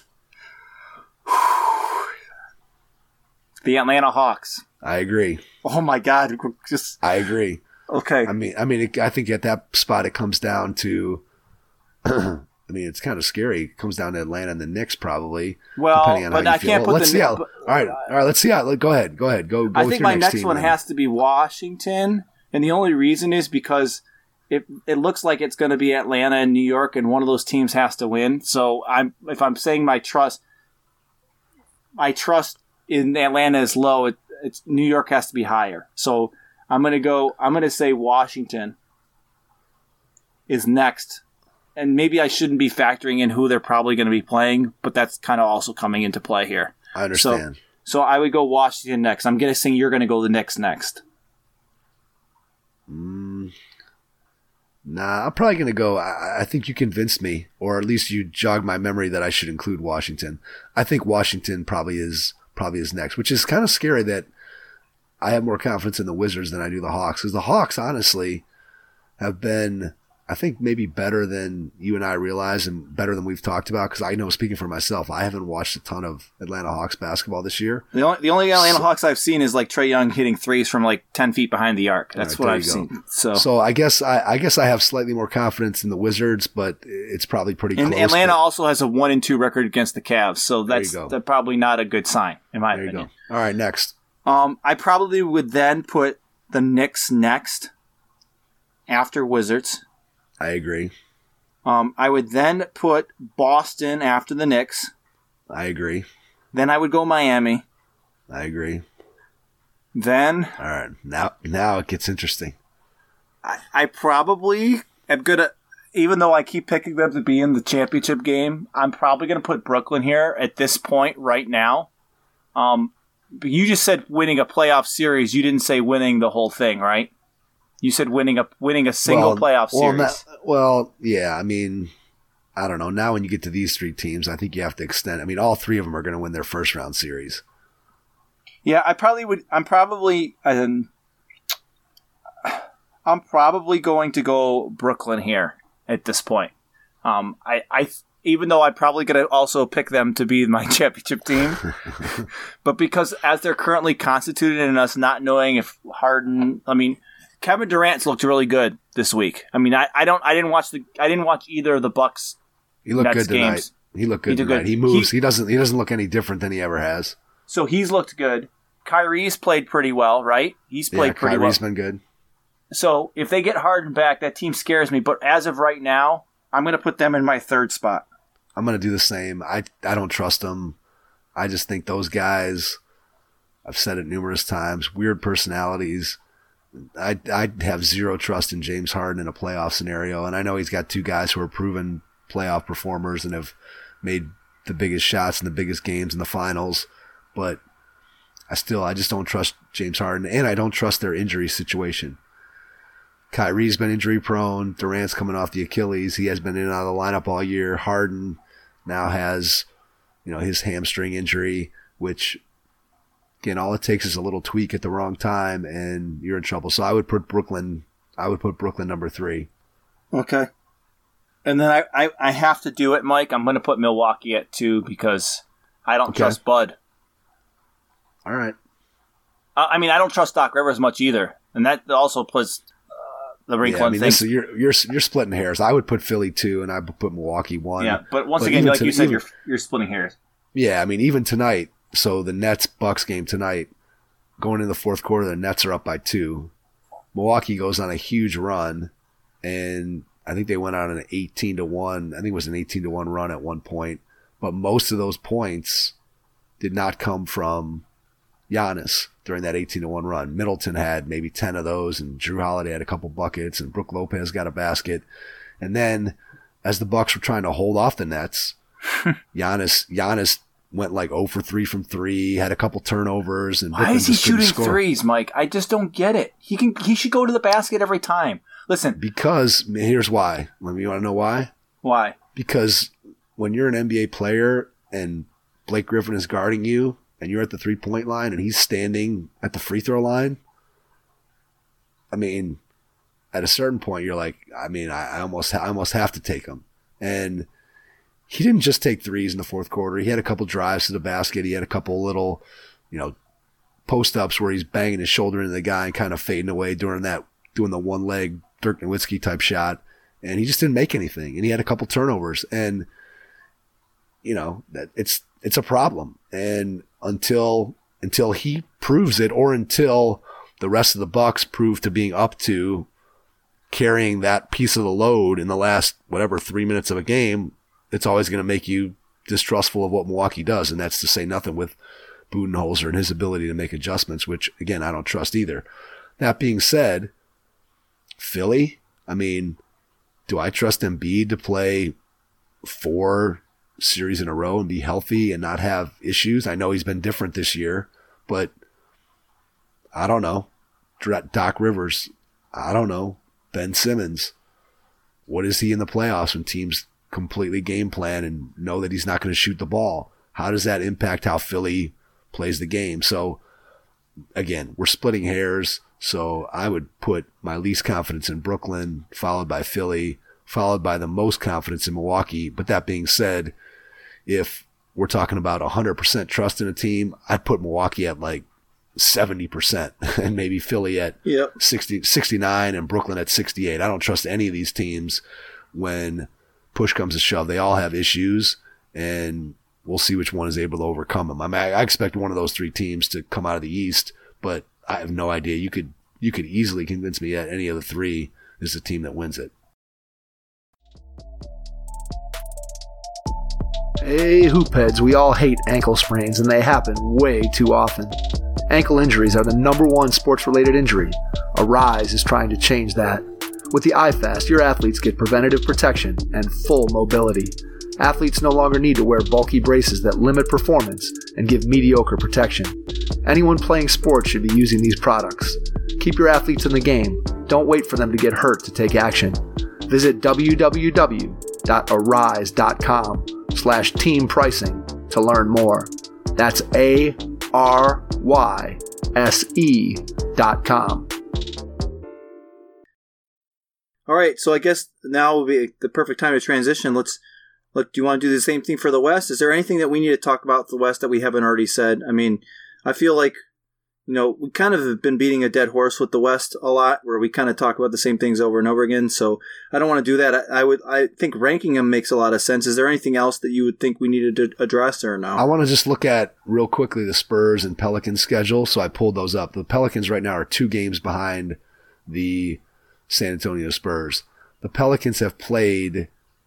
the Atlanta Hawks. I agree. Oh my God! I agree. Okay. I think at that spot it comes down to. It's kind of scary. It comes down to Atlanta and the Knicks, probably. Well, depending on but how you I can't feel. put Let's see how. All right. Let's see how. Go ahead. Go I think my next one has to be Washington, and the only reason is because it looks like it's going to be Atlanta and New York, and one of those teams has to win. So if I'm saying my trust in Atlanta is low. It's New York has to be higher. So I'm going to say Washington is next. And maybe I shouldn't be factoring in who they're probably going to be playing, but that's kind of also coming into play here. I understand. So I would go Washington next. I'm guessing you're going to go the Knicks next. Nah, I'm probably going to go. I think you convinced me, or at least you jogged my memory that I should include Washington. I think Washington probably is next, which is kind of scary that I have more confidence in the Wizards than I do the Hawks, because the Hawks honestly have been, I think, maybe better than you and I realize and better than we've talked about, because I know, speaking for myself, I haven't watched a ton of Atlanta Hawks basketball this year. The only Atlanta Hawks I've seen is like Trae Young hitting threes from like 10 feet behind the arc. That's what I've seen. So I guess I have slightly more confidence in the Wizards, but it's probably pretty close. And Atlanta also has a 1-2 record against the Cavs, so that's probably not a good sign, in my opinion. All right, next. I probably would then put the Knicks next after Wizards. I agree. I would then put Boston after the Knicks. I agree. Then I would go Miami. I agree. Then... All right. Now it gets interesting. I probably am going to... Even though I keep picking them to be in the championship game, I'm probably going to put Brooklyn here at this point right now. But you just said winning a playoff series. You didn't say winning the whole thing, right? You said winning a single playoff series. Yeah. I mean, I don't know. Now when you get to these three teams, I think you have to extend. I mean, all three of them are going to win their first round series. Yeah, I'm probably going to go Brooklyn here at this point. Even though I'm probably going to also pick them to be my championship team, but because as they're currently constituted and us not knowing if Kevin Durant's looked really good this week. I mean, I didn't watch either of the Bucks. He looked Nets good tonight. games. He looked good tonight. He moves. He doesn't look any different than he ever has. So he's looked good. Kyrie's played pretty well, right? He's played pretty well. Kyrie's been good. So if they get Harden back, that team scares me. But as of right now, I'm going to put them in my third spot. I'm going to do the same. I don't trust them. I just think those guys, I've said it numerous times, weird personalities. I have zero trust in James Harden in a playoff scenario. And I know he's got two guys who are proven playoff performers and have made the biggest shots in the biggest games in the finals. But I just don't trust James Harden. And I don't trust their injury situation. Kyrie's been injury prone. Durant's coming off the Achilles. He has been in and out of the lineup all year. Harden now has, his hamstring injury, which, again, all it takes is a little tweak at the wrong time and you're in trouble. So I would put Brooklyn number 3. Okay. And then I have to do it, Mike. I'm going to put Milwaukee at 2 because I don't trust Bud. All right. I don't trust Doc Rivers much either. And that also puts the wrinkle in things. You're splitting hairs. I would put Philly 2 and I would put Milwaukee 1. Yeah, but once again, like you said, you're splitting hairs. Yeah, I mean, even tonight, so the Nets-Bucks game tonight, going into the fourth quarter, the Nets are up by 2. Milwaukee goes on a huge run, and I think they went on an 18-1. I think it was an 18-1 run at one point. But most of those points did not come from Giannis during that 18-1 run. Middleton had maybe 10 of those, and Drew Holiday had a couple buckets, and Brook Lopez got a basket. And then, as the Bucks were trying to hold off the Nets, Giannis went like 0 for 3 from 3, had a couple turnovers. And why is he shooting threes, Mike? I just don't get it. He should go to the basket every time. Listen. Because, here's why. You want to know why? Why? Because when you're an NBA player and Blake Griffin is guarding you, and you're at the 3-point line and he's standing at the free throw line, I mean, at a certain point you're like, I almost have to take him. And he didn't just take threes in the fourth quarter. He had a couple drives to the basket. He had a couple little, post-ups where he's banging his shoulder into the guy and kind of fading away doing the one-leg Dirk Nowitzki type shot. And he just didn't make anything. And he had a couple turnovers. And, that it's a problem. And until he proves it, or until the rest of the Bucks prove to being up to carrying that piece of the load in the last 3 minutes of a game, it's always going to make you distrustful of what Milwaukee does. And that's to say nothing with Budenholzer and his ability to make adjustments, which again, I don't trust either. That being said, Philly, do I trust Embiid to play 4 series in a row and be healthy and not have issues? I know he's been different this year, but I don't know. Doc Rivers, I don't know. Ben Simmons, what is he in the playoffs when teams completely game plan and know that he's not going to shoot the ball? How does that impact how Philly plays the game? So again, we're splitting hairs. So I would put my least confidence in Brooklyn, followed by Philly, followed by the most confidence in Milwaukee. But that being said, if we're talking about 100% trust in a team, I'd put Milwaukee at like 70% and maybe Philly at 69 and Brooklyn at 68. I don't trust any of these teams when push comes to shove. They all have issues, and we'll see which one is able to overcome them. I expect one of those 3 teams to come out of the East, but I have no idea. You could easily convince me that any of the 3 is the team that wins it. Hey, hoopheads, we all hate ankle sprains, and they happen way too often. Ankle injuries are the #1 sports-related injury. Arise is trying to change that. With the iFast, your athletes get preventative protection and full mobility. Athletes no longer need to wear bulky braces that limit performance and give mediocre protection. Anyone playing sports should be using these products. Keep your athletes in the game. Don't wait for them to get hurt to take action. Visit www.arise.com/team pricing to learn more. That's ARYSE.com. All right, so I guess now will be the perfect time to transition. Do you want to do the same thing for the West? Is there anything that we need to talk about the West that we haven't already said? I mean, I feel like, we kind of have been beating a dead horse with the West a lot, where we kind of talk about the same things over and over again. So I don't want to do that. I think ranking them makes a lot of sense. Is there anything else that you would think we needed to address or no? I want to just look at real quickly the Spurs and Pelicans schedule. So I pulled those up. The Pelicans right now are 2 games behind the San Antonio Spurs. The Pelicans have played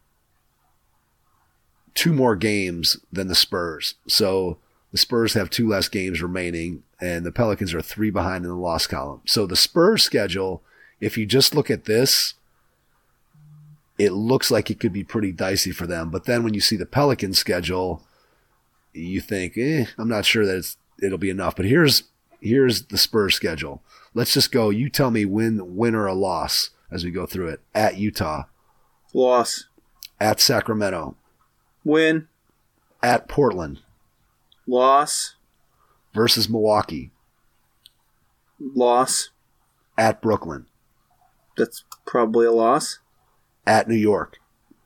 2 more games than the Spurs. So the Spurs have 2 less games remaining, and the Pelicans are 3 behind in the loss column. So the Spurs schedule, if you just look at this, it looks like it could be pretty dicey for them. But then when you see the Pelicans schedule, you think, I'm not sure that it'll be enough. But here's the Spurs schedule. Let's just go. You tell me win or a loss as we go through it. At Utah. Loss. At Sacramento. Win. At Portland. Loss. Versus Milwaukee. Loss. At Brooklyn. That's probably a loss. At New York.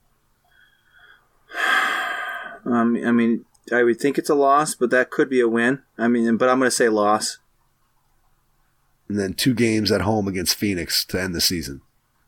I mean, I would think it's a loss, but that could be a win. But I'm going to say loss. And then 2 games at home against Phoenix to end the season.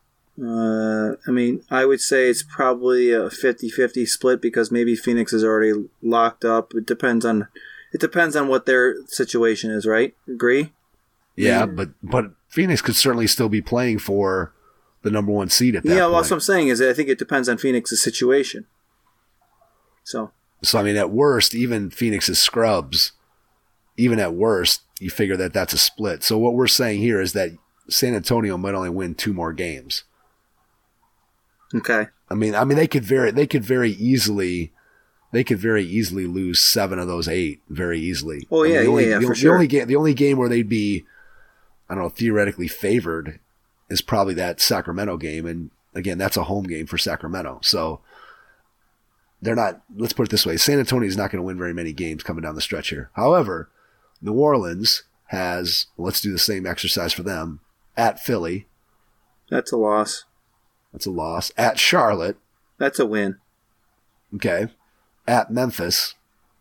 I would say it's probably a 50-50 split because maybe Phoenix is already locked up. It depends on what their situation is, right? Agree? Yeah, but Phoenix could certainly still be playing for the #1 seed at that point. Yeah, well, that's what I'm saying is that I think it depends on Phoenix's situation. So at worst, even Phoenix's scrubs, even at worst, you figure that that's a split. So what we're saying here is that San Antonio might only win 2 more games. Okay. They could very easily lose 7 of those 8 very easily. Oh yeah, for sure. The only game where they'd be, theoretically favored is probably that Sacramento game, and again, that's a home game for Sacramento. So they're not. Let's put it this way: San Antonio is not going to win very many games coming down the stretch here. However, New Orleans has. Let's do the same exercise for them at Philly. That's a loss. That's a loss. At Charlotte. That's a win. Okay. At Memphis.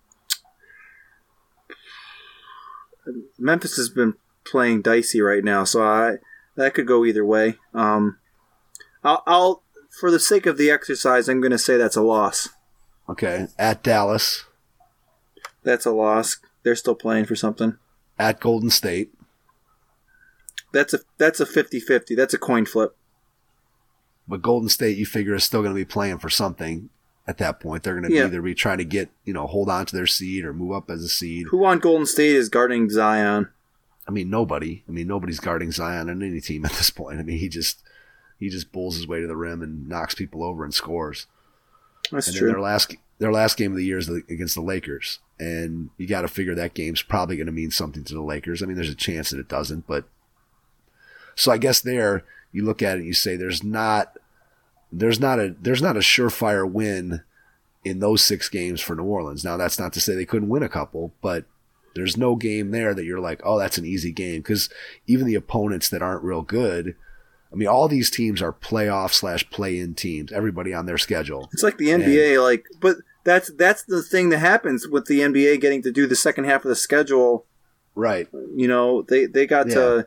Memphis has been playing dicey right now, so that could go either way. I'll for the sake of the exercise, I'm going to say that's a loss. Okay. At Dallas. That's a loss. They're still playing for something. At Golden State. That's a 50-50. That's a coin flip. But Golden State, you figure, is still going to be playing for something at that point. They're going to either be trying to get, hold on to their seed or move up as a seed. Who on Golden State is guarding Zion? Nobody. Nobody's guarding Zion on any team at this point. He just bulls his way to the rim and knocks people over and scores. That's true. Their last game of the year is against the Lakers. And you got to figure that game's probably going to mean something to the Lakers. There's a chance that it doesn't, but so I guess there you look at it and you say there's not a surefire win in those 6 games for New Orleans. Now that's not to say they couldn't win a couple, but there's no game there that you're like, oh, that's an easy game, because even the opponents that aren't real good, all these teams are playoff / play-in teams. Everybody on their schedule. It's like the NBA, but that's the thing that happens with the NBA getting to do the second half of the schedule. Right. They got to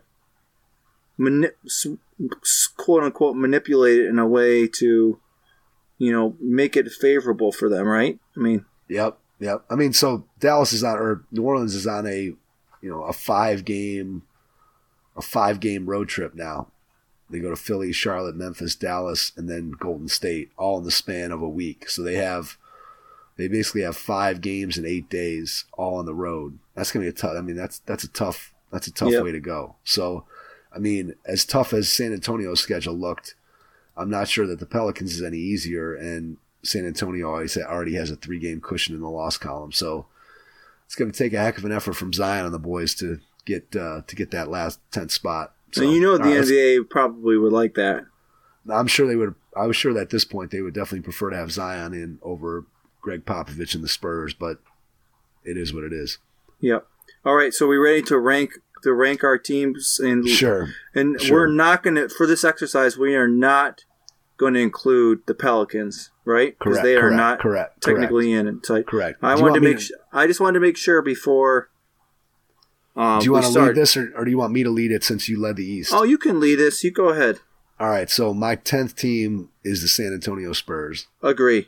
quote unquote manipulate it in a way to, make it favorable for them, right? Yep. So Dallas is on, or New Orleans is on a 5-game road trip now. They go to Philly, Charlotte, Memphis, Dallas, and then Golden State, all in the span of a week. So they have They basically have 5 games in 8 days, all on the road. That's going to be a tough. I mean, that's a tough way to go. So, I mean, as tough as San Antonio's schedule looked, I'm not sure that the Pelicans is any easier. And San Antonio already has a 3-game cushion in the loss column. So it's going to take a heck of an effort from Zion and the boys to get that last 10th spot. So, and the NBA probably would like that. I'm sure they would. I was sure that at this point they would definitely prefer to have Zion in over Greg Popovich and the Spurs, but it is what it is. Yep. All right, so we ready to rank our teams? And sure. And we're not going to, for this exercise, we are not going to include the Pelicans, right? Because they are not technically in it. So correct. I just wanted to make sure before. Do you want to lead this, or do you want me to lead it since you led the East? Oh, you can lead this. You go ahead. All right, so my 10th team is the San Antonio Spurs. Agree.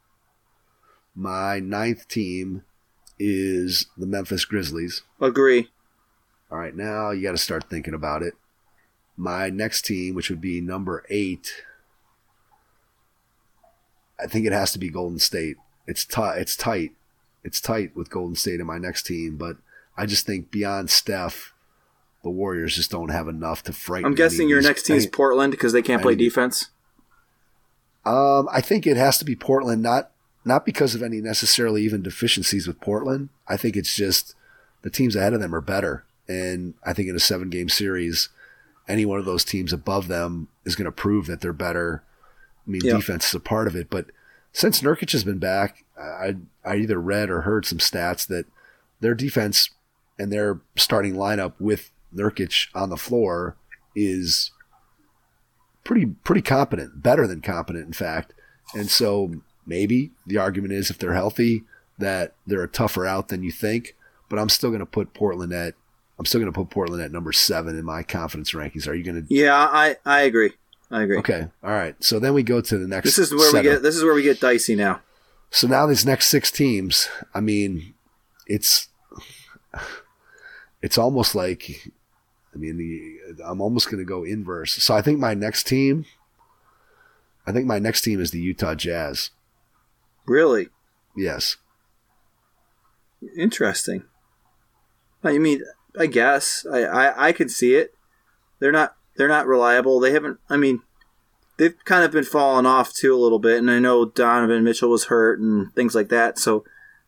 My 9th team is the Memphis Grizzlies. Agree. All right, now you got to start thinking about it. My next team, which would be number 8, I think it has to be Golden State. It's tight. It's tight with Golden State in my next team, but I just think beyond Steph, the Warriors just don't have enough to frighten. I'm guessing your next team is Portland because they can't play defense. I think it has to be Portland, not because of any necessarily even deficiencies with Portland. I think it's just the teams ahead of them are better, and I think in a 7-game series, any one of those teams above them is going to prove that they're better. I mean, defense is a part of it, but since Nurkic has been back, I either read or heard some stats that their defense and their starting lineup with Nurkic on the floor is pretty competent, better than competent, in fact. And so maybe the argument is if they're healthy that they're a tougher out than you think. But I'm still going to put Portland at number 7 in my confidence rankings. Are you going to? Yeah, I agree. Okay, all right. So then we go to the next. This is where we get dicey now. So now these next 6 teams. I mean, it's almost like. I'm almost going to go inverse. So I think my next team is the Utah Jazz. Really? Yes. Interesting. I mean, I guess I could see it. They're not reliable. They haven't. I mean, they've kind of been falling off too a little bit, and I know Donovan Mitchell was hurt and things like that. So,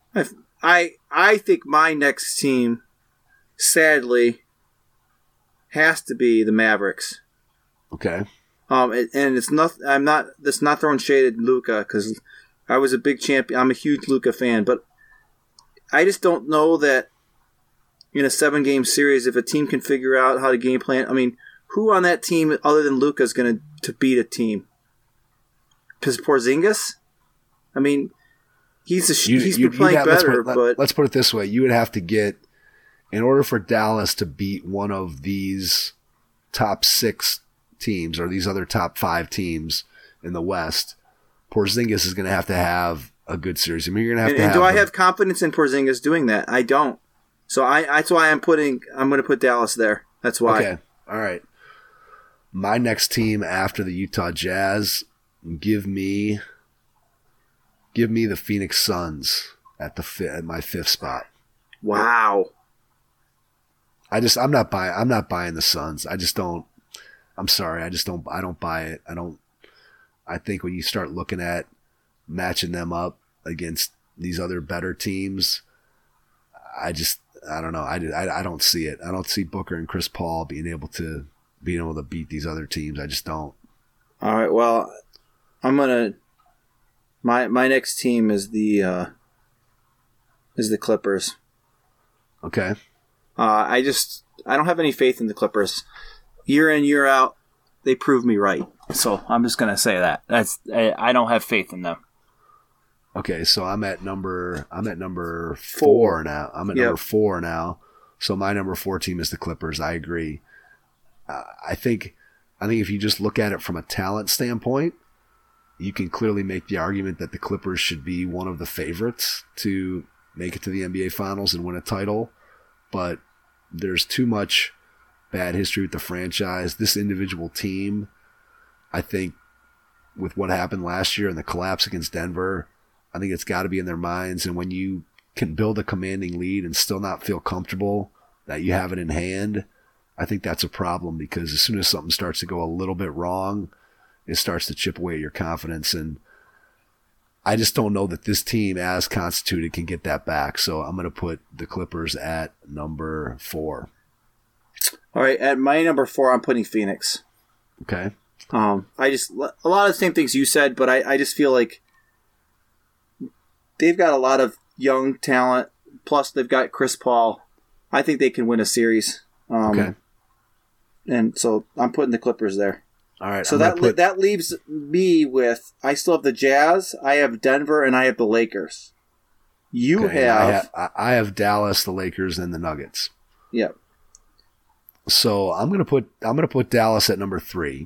I think my next team, sadly, has to be the Mavericks. Okay. And it's not. That's not throwing shade at Luka because I was a big champion. I'm a huge Luka fan, but I just don't know that in a 7-game series, if a team can figure out how to game plan. I mean, who on that team other than Luka is going to beat a team? Porzingis? I mean, he's been playing better, but let's put it this way: you would have to get. In order for Dallas to beat one of these top 6 teams or these other top 5 teams in the West, Porzingis is going to have a good series. I mean, you're going to have to. Do I have confidence in Porzingis doing that? I don't. So that's why I'm going to put Dallas there. That's why. Okay. All right. My next team after the Utah Jazz, give me the Phoenix Suns at my 5th spot. Wow. I'm not buying the Suns. I just don't. I'm sorry. I don't buy it. I think when you start looking at matching them up against these other better teams, I don't know. I don't see it. I don't see Booker and Chris Paul being able to beat these other teams. I just don't. All right. Well, I'm gonna. My next team is the Clippers. Okay. I don't have any faith in the Clippers. Year in, year out, they prove me right. So I'm just going to say that. I don't have faith in them. Okay, so I'm at number 4 now. Number 4 now. So my number 4 team is the Clippers. I agree. I think if you just look at it from a talent standpoint, you can clearly make the argument that the Clippers should be one of the favorites to make it to the NBA Finals and win a title. But there's too much bad history with the franchise. This individual team, I think, with what happened last year and the collapse against Denver, I think it's got to be in their minds. And when you can build a commanding lead and still not feel comfortable that you have it in hand, I think that's a problem, because as soon as something starts to go a little bit wrong, it starts to chip away at your confidence. And I just don't know that this team, as constituted, can get that back. So I'm going to put the Clippers at number 4. All right, at my number 4, I'm putting Phoenix. Okay. I just, a lot of the same things you said, but I just feel like they've got a lot of young talent. Plus, they've got Chris Paul. I think they can win a series. Okay. And so I'm putting the Clippers there. All right. So that leaves me with, I still have the Jazz, I have Denver, and I have the Lakers. You have... I have Dallas, the Lakers, and the Nuggets. Yep. So I'm gonna put Dallas at number 3.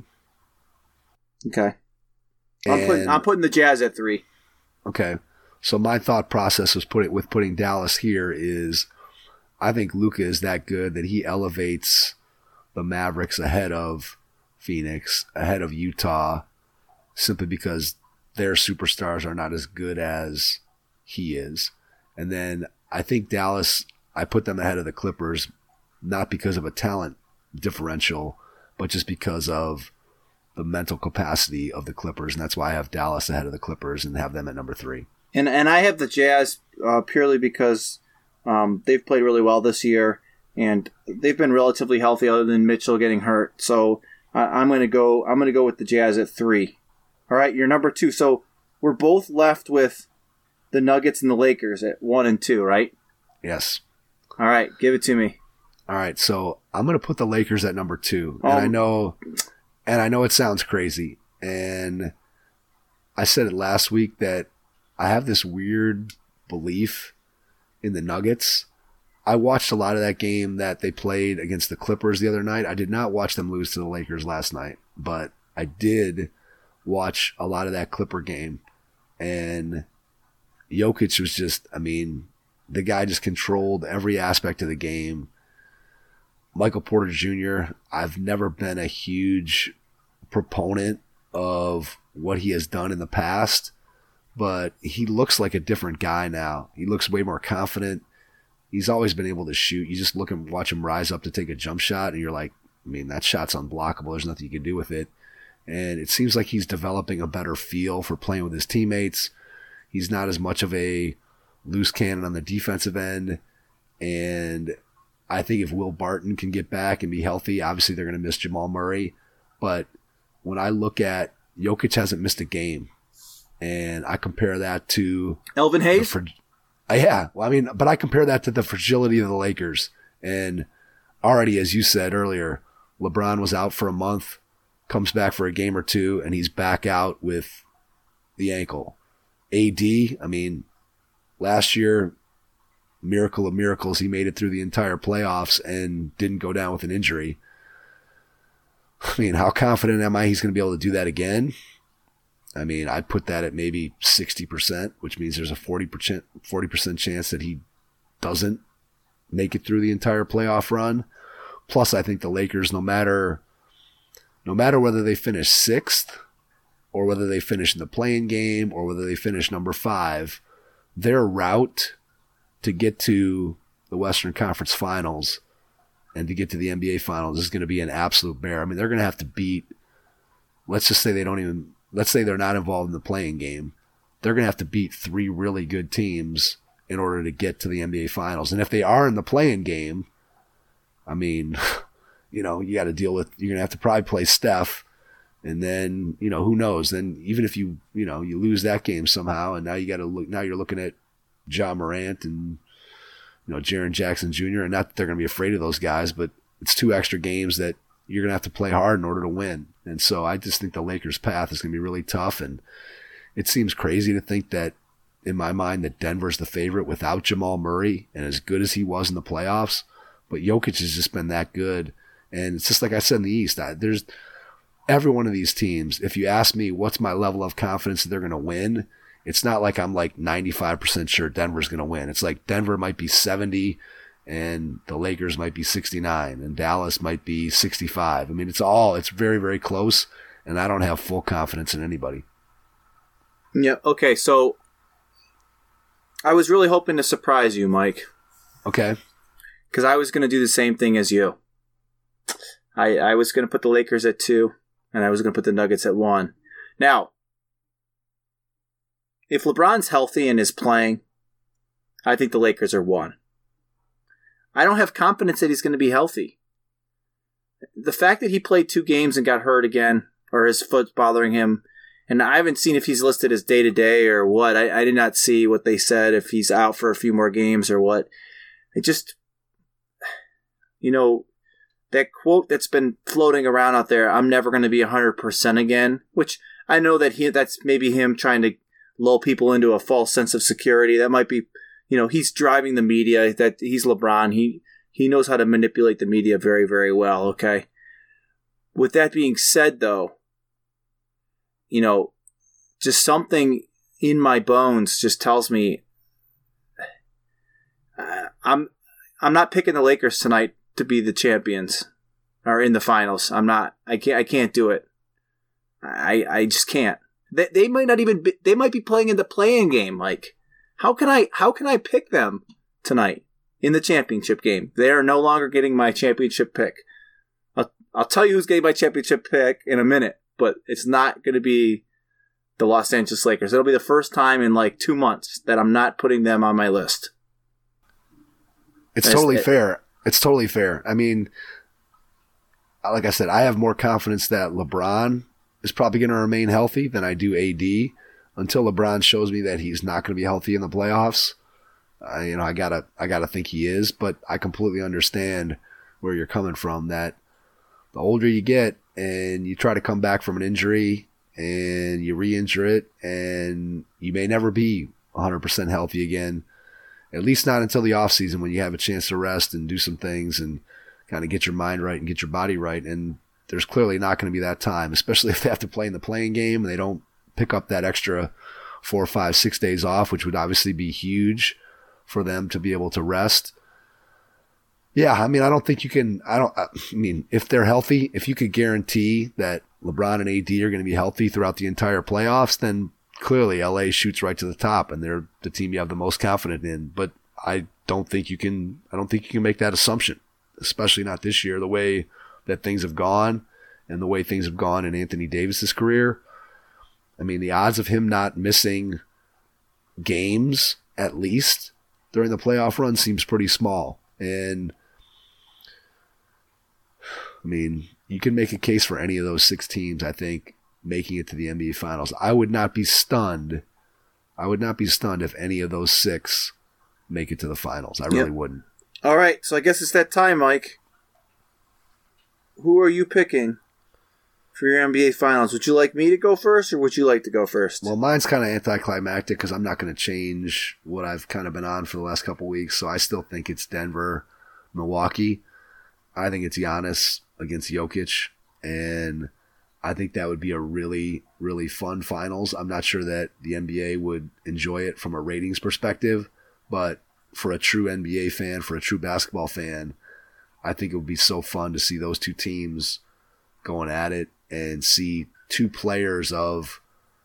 Okay. I'm putting the Jazz at 3. Okay. So my thought process was putting Dallas here is, I think Luka is that good that he elevates the Mavericks ahead of Phoenix, ahead of Utah, simply because their superstars are not as good as he is. And then I think Dallas, I put them ahead of the Clippers, not because of a talent differential, but just because of the mental capacity of the Clippers. And that's why I have Dallas ahead of the Clippers and have them at number 3. And I have the Jazz purely because they've played really well this year, and they've been relatively healthy other than Mitchell getting hurt. So I'm going to go with the Jazz at 3. All right, you're number 2. So we're both left with the Nuggets and the Lakers at 1 and 2, right? Yes. All right, give it to me. All right, so I'm going to put the Lakers at number 2. And I know it sounds crazy. And I said it last week that I have this weird belief in the Nuggets. I watched a lot of that game that they played against the Clippers the other night. I did not watch them lose to the Lakers last night, but I did watch a lot of that Clipper game. And Jokic was just, the guy just controlled every aspect of the game. Michael Porter Jr., I've never been a huge proponent of what he has done in the past, but he looks like a different guy now. He looks way more confident. He's always been able to shoot. You just look and watch him rise up to take a jump shot, and you're like, that shot's unblockable. There's nothing you can do with it. And it seems like he's developing a better feel for playing with his teammates. He's not as much of a loose cannon on the defensive end. And I think if Will Barton can get back and be healthy, obviously they're going to miss Jamal Murray. But when I look at Jokic hasn't missed a game, and I compare that to Elvin Hayes. But I compare that to the fragility of the Lakers. And already, as you said earlier, LeBron was out for a month, comes back for a game or two, and he's back out with the ankle. AD, last year, miracle of miracles, he made it through the entire playoffs and didn't go down with an injury. How confident am I he's going to be able to do that again? I'd put that at maybe 60%, which means there's a 40% chance that he doesn't make it through the entire playoff run. Plus, I think the Lakers, no matter whether they finish 6th or whether they finish in the play-in game or whether they finish number 5, their route to get to the Western Conference Finals and to get to the NBA Finals is going to be an absolute bear. They're going to have to beat, let's say they're not involved in the play-in game. They're going to have to beat 3 really good teams in order to get to the NBA Finals. And if they are in the play-in game, you got to deal with, you're going to have to probably play Steph. And then, who knows? Then even if you lose that game somehow, and now you're looking at Ja Morant and, Jaren Jackson Jr., and not that they're going to be afraid of those guys, but it's 2 extra games that you're going to have to play hard in order to win. And so I just think the Lakers' path is going to be really tough. And it seems crazy to think that, in my mind, that Denver's the favorite without Jamal Murray and as good as he was in the playoffs. But Jokic has just been that good. And it's just like I said in the East, there's every one of these teams, if you ask me what's my level of confidence that they're going to win, it's not like I'm like 95% sure Denver's going to win. It's like Denver might be 70 and the Lakers might be 69 and Dallas might be 65. It's very, very close, and I don't have full confidence in anybody. Yeah. Okay. So I was really hoping to surprise you, Mike. Okay. Because I was going to do the same thing as you. I was going to put the Lakers at 2, and I was going to put the Nuggets at 1. Now, if LeBron's healthy and is playing, I think the Lakers are 1. I don't have confidence that he's going to be healthy. The fact that he played 2 games and got hurt again, or his foot's bothering him, and I haven't seen if he's listed as day-to-day or what. I did not see what they said, if he's out for a few more games or what. It just, that quote that's been floating around out there, I'm never going to be 100% again, which I know that that's maybe him trying to lull people into a false sense of security. That might be, he's driving the media, that he's LeBron. He knows how to manipulate the media very, very well, okay? With that being said, though, just something in my bones just tells me I'm not picking the Lakers tonight to be the champions or in the finals. I'm not. I can't do it. I just can't. They might not even. They might be playing in the play-in game. Like, how can I pick them tonight in the championship game? They are no longer getting my championship pick. I'll tell you who's getting my championship pick in a minute, but it's not going to be the Los Angeles Lakers. It'll be the first time in like 2 months that I'm not putting them on my list. It's totally fair. It's totally fair. I mean, like I said, I have more confidence that LeBron is probably going to remain healthy than I do AD. Until LeBron shows me that he's not going to be healthy in the playoffs, I gotta think he is. But I completely understand where you're coming from. That the older you get and you try to come back from an injury and you re-injure it, and you may never be 100% healthy again. At least not until the offseason, when you have a chance to rest and do some things and kind of get your mind right and get your body right. And there's clearly not going to be that time, especially if they have to play in the playing game and they don't pick up that extra 4, 5, 6 days off, which would obviously be huge for them to be able to rest. Yeah, I mean, I don't think you can. I mean, if they're healthy, if you could guarantee that LeBron and AD are going to be healthy throughout the entire playoffs, then clearly LA shoots right to the top and they're the team you have the most confidence in. But I don't think you can make that assumption, especially not this year, the way that things have gone and the way things have gone in Anthony Davis's career. I mean, the odds of him not missing games, at least during the playoff run, seems pretty small. And I mean, you can make a case for any of those 6 teams, I think, making it to the NBA Finals. I would not be stunned if any of those 6 make it to the finals. I really wouldn't. All right, so I guess it's that time, Mike. Who are you picking for your NBA Finals? Would you like me to go first, or would you like to go first? Well, mine's kind of anticlimactic because I'm not going to change what I've kind of been on for the last couple weeks, so I still think it's Denver, Milwaukee. I think it's Giannis against Jokic, and I think that would be a really, really fun finals. I'm not sure that the NBA would enjoy it from a ratings perspective, but for a true NBA fan, for a true basketball fan, I think it would be so fun to see those 2 teams going at it and see 2 players of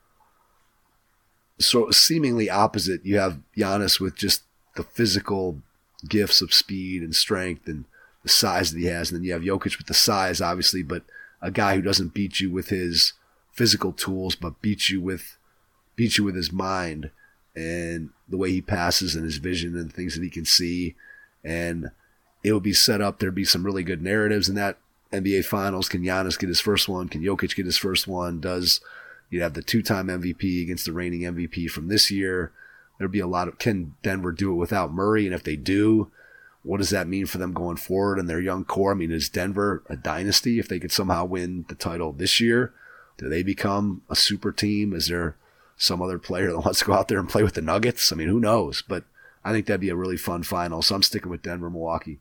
so seemingly opposite. You have Giannis with just the physical gifts of speed and strength and the size that he has, and then you have Jokic with the size, obviously, but a guy who doesn't beat you with his physical tools, but beats you with his mind and the way he passes and his vision and the things that he can see. And it will be set up. There'd be some really good narratives in that NBA Finals. Can Giannis get his first one? Can Jokic get his first one? You'd have the 2-time MVP against the reigning MVP from this year. There'd be a lot of, can Denver do it without Murray? And if they do, what does that mean for them going forward and their young core? I mean, is Denver a dynasty if they could somehow win the title this year? Do they become a super team? Is there some other player that wants to go out there and play with the Nuggets? I mean, who knows? But I think that'd be a really fun final. So I'm sticking with Denver, Milwaukee.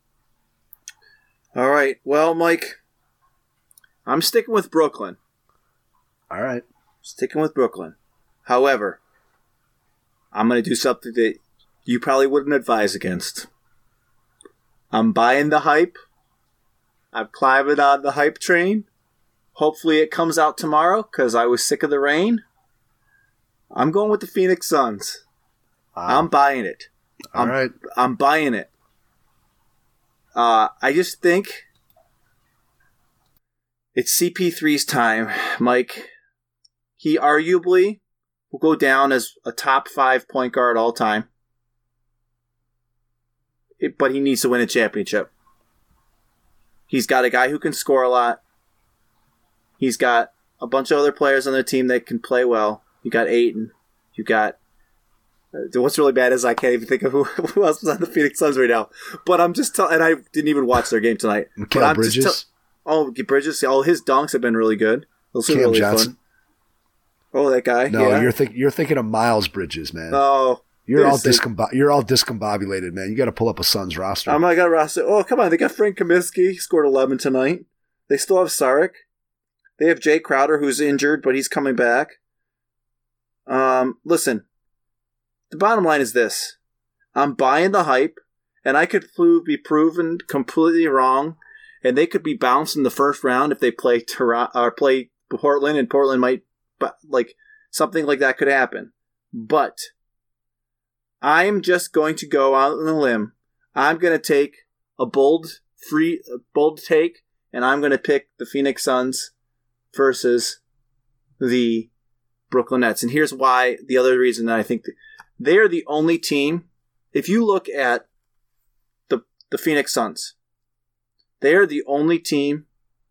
All right. Well, Mike, I'm sticking with Brooklyn. All right. Sticking with Brooklyn. However, I'm going to do something that you probably wouldn't advise against. I'm buying the hype. I'm climbing on the hype train. Hopefully it comes out tomorrow because I was sick of the rain. I'm going with the Phoenix Suns. I'm buying it. All right. I'm buying it. I just think it's CP3's time, Mike. He arguably will go down as a top 5 point guard all time. But he needs to win a championship. He's got a guy who can score a lot. He's got a bunch of other players on their team that can play well. You got Ayton. You got... what's really bad is I can't even think of who else was on the Phoenix Suns right now. But I'm just telling... And I didn't even watch their game tonight. Mikal Bridges. Bridges. Oh, his dunks have been really good. Those are Cam really Johnson. fun. Oh, that guy. No, yeah. you're thinking of Miles Bridges, man. Oh, you're all discombobulated, man. You got to pull up a Suns roster. I got roster. Oh, come on. They got Frank Kaminsky. He scored 11 tonight. They still have Saric. They have Jay Crowder, who's injured, but he's coming back. Listen, the bottom line is this. I'm buying the hype, and I could be proven completely wrong, and they could be bounced in the first round if they play play Portland, and Portland might, like, something like that could happen. But I'm just going to go out on a limb. I'm going to take a bold take, and I'm going to pick the Phoenix Suns versus the Brooklyn Nets. And here's why, the other reason that I think they are the only team, if you look at the Phoenix Suns, they are the only team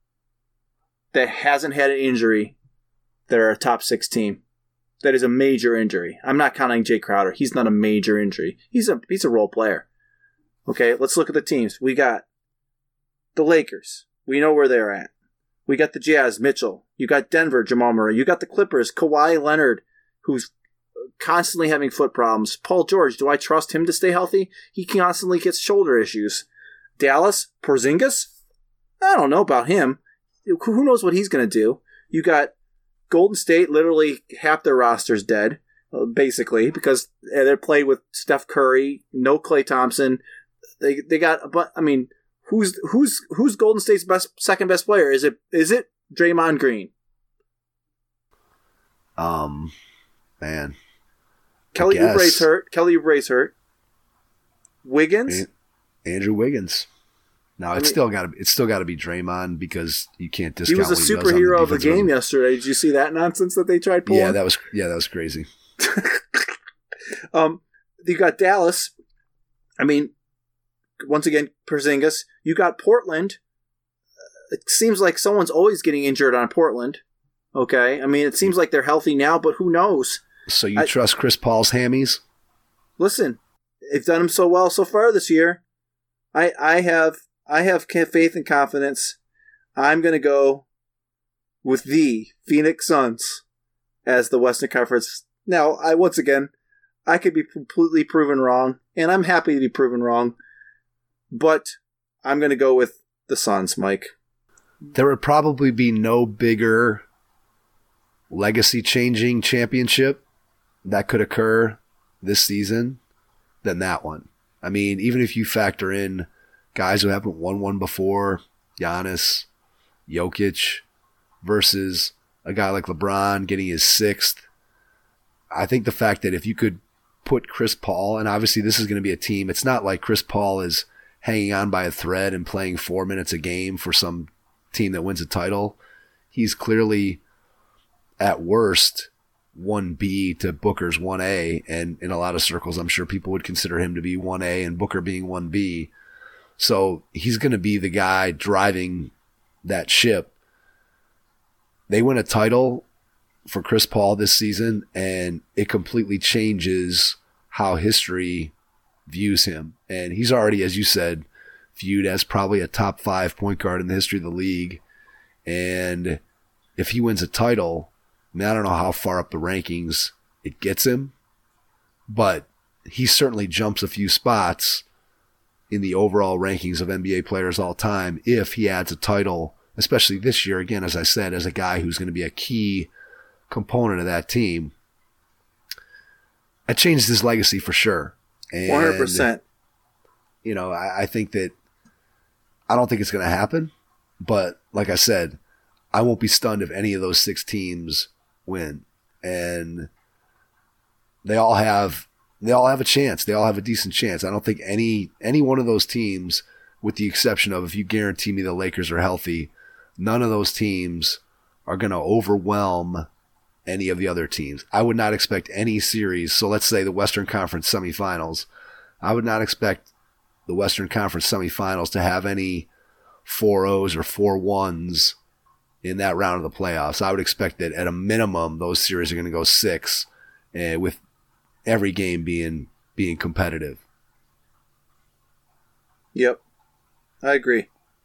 that hasn't had an injury that are a top 6 team. That is a major injury. I'm not counting Jay Crowder. He's not a major injury. He's a role player. Okay, let's look at the teams. We got the Lakers. We know where they're at. We got the Jazz, Mitchell. You got Denver, Jamal Murray. You got the Clippers, Kawhi Leonard, who's constantly having foot problems. Paul George, do I trust him to stay healthy? He constantly gets shoulder issues. Dallas, Porzingis? I don't know about him. Who knows what he's going to do? You got Golden State, literally half their roster's dead, basically, because they're played with Steph Curry, no Klay Thompson. They got, but I mean, who's Golden State's second best player? Is it Draymond Green? Man, Kelly Oubre's hurt. Wiggins, Andrew Wiggins. No, it's still got to be Draymond, because you can't discount. He was a superhero of the game yesterday. Did you see that nonsense that they tried pulling? Yeah, that was crazy. You got Dallas. I mean, once again, Porzingis. You got Portland. It seems like someone's always getting injured on Portland. Okay, I mean, it seems like they're healthy now, but who knows? So you trust Chris Paul's hammies? Listen, they've done him so well so far this year. I have faith and confidence. I'm going to go with the Phoenix Suns as the Western Conference. Now, I could be completely proven wrong, and I'm happy to be proven wrong, but I'm going to go with the Suns, Mike. There would probably be no bigger legacy-changing championship that could occur this season than that one. I mean, even if you factor in guys who haven't won one before, Giannis, Jokic, versus a guy like LeBron getting his 6th. I think the fact that if you could put Chris Paul, and obviously this is going to be a team, it's not like Chris Paul is hanging on by a thread and playing 4 minutes a game for some team that wins a title. He's clearly, at worst, 1B to Booker's 1A, and in a lot of circles, I'm sure people would consider him to be 1A and Booker being 1B. So he's going to be the guy driving that ship. They win a title for Chris Paul this season, and it completely changes how history views him. And he's already, as you said, viewed as probably a top 5 point guard in the history of the league. And if he wins a title, I mean, I don't know how far up the rankings it gets him, but he certainly jumps a few spots in the overall rankings of NBA players all time if he adds a title, especially this year, again, as I said, as a guy who's going to be a key component of that team. It changes his legacy for sure. And, 100%. You know, I think that I don't think it's going to happen, but like I said, I won't be stunned if any of those 6 teams win. And they all have They all have a chance. They all have a decent chance. I don't think any one of those teams, with the exception of if you guarantee me the Lakers are healthy, none of those teams are going to overwhelm any of the other teams. I would not expect any series. So let's say the Western Conference semifinals. I would not expect the Western Conference semifinals to have any 4-0s or 4-1s in that round of the playoffs. I would expect that at a minimum, those series are going to go 6, with every game being competitive. Yep. I agree.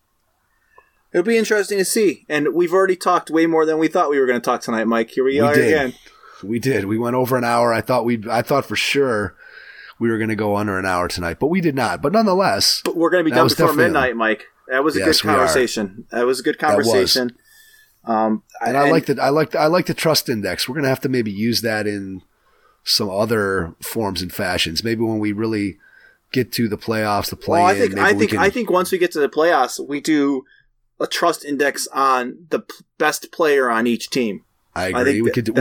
It'll be interesting to see. And we've already talked way more than we thought we were going to talk tonight, Mike. Here we are again. We did. We went over an hour. I thought for sure we were going to go under an hour tonight, but we did not. But nonetheless, but we're going to be done before midnight, Mike. That was a good conversation. That was a good conversation. And I like the trust index. We're going to have to maybe use that in some other forms and fashions. Maybe when we really get to the playoffs, the play-in. I think once we get to the playoffs, we do a trust index on the best player on each team. I agree. We could do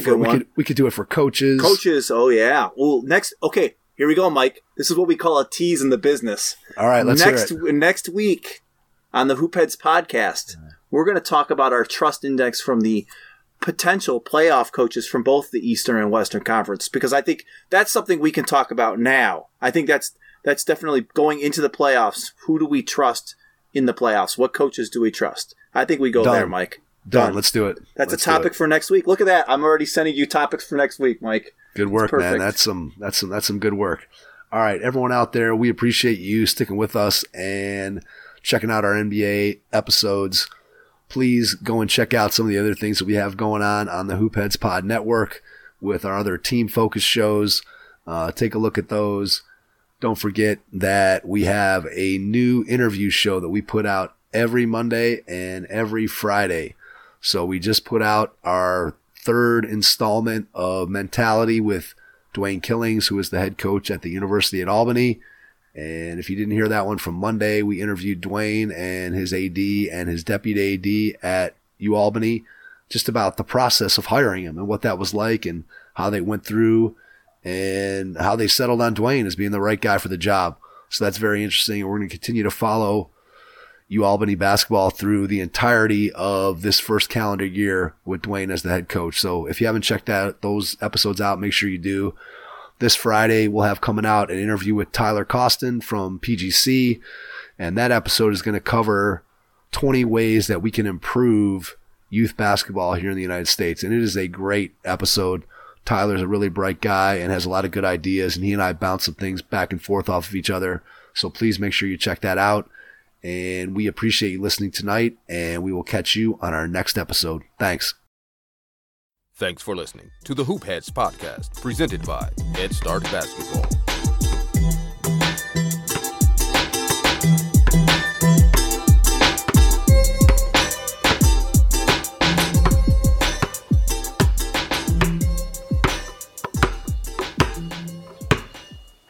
it for coaches. Coaches. Oh yeah. Well, okay. Here we go, Mike. This is what we call a tease in the business. All right. Let's hear it. Next week on the Hoopheads podcast, we're going to talk about our trust index from the potential playoff coaches from both the Eastern and Western Conference, because I think that's something we can talk about now. I think that's definitely going into the playoffs. Who do we trust in the playoffs? What coaches do we trust? I think we go there, Mike. Done. Let's do it. That's a topic for next week. Look at that. I'm already sending you topics for next week, Mike. Good work, man. That's some good work. All right, everyone out there, we appreciate you sticking with us and checking out our NBA episodes. Please go and check out some of the other things that we have going on the Hoopheads Pod Network with our other team-focused shows. Take a look at those. Don't forget that we have a new interview show that we put out every Monday and every Friday. So we just put out our 3rd installment of Mentality with Dwayne Killings, who is the head coach at the University at Albany. And if you didn't hear that one from Monday, we interviewed Dwayne and his AD and his deputy AD at UAlbany just about the process of hiring him and what that was like and how they went through and how they settled on Dwayne as being the right guy for the job. So that's very interesting. We're going to continue to follow UAlbany basketball through the entirety of this first calendar year with Dwayne as the head coach. So if you haven't checked those episodes out, make sure you do. This Friday, we'll have coming out an interview with Tyler Costin from PGC, and that episode is going to cover 20 ways that we can improve youth basketball here in the United States. And it is a great episode. Tyler's a really bright guy and has a lot of good ideas, and he and I bounce some things back and forth off of each other. So please make sure you check that out. And we appreciate you listening tonight, and we will catch you on our next episode. Thanks. Thanks for listening to the Hoopheads Podcast, presented by Head Start Basketball.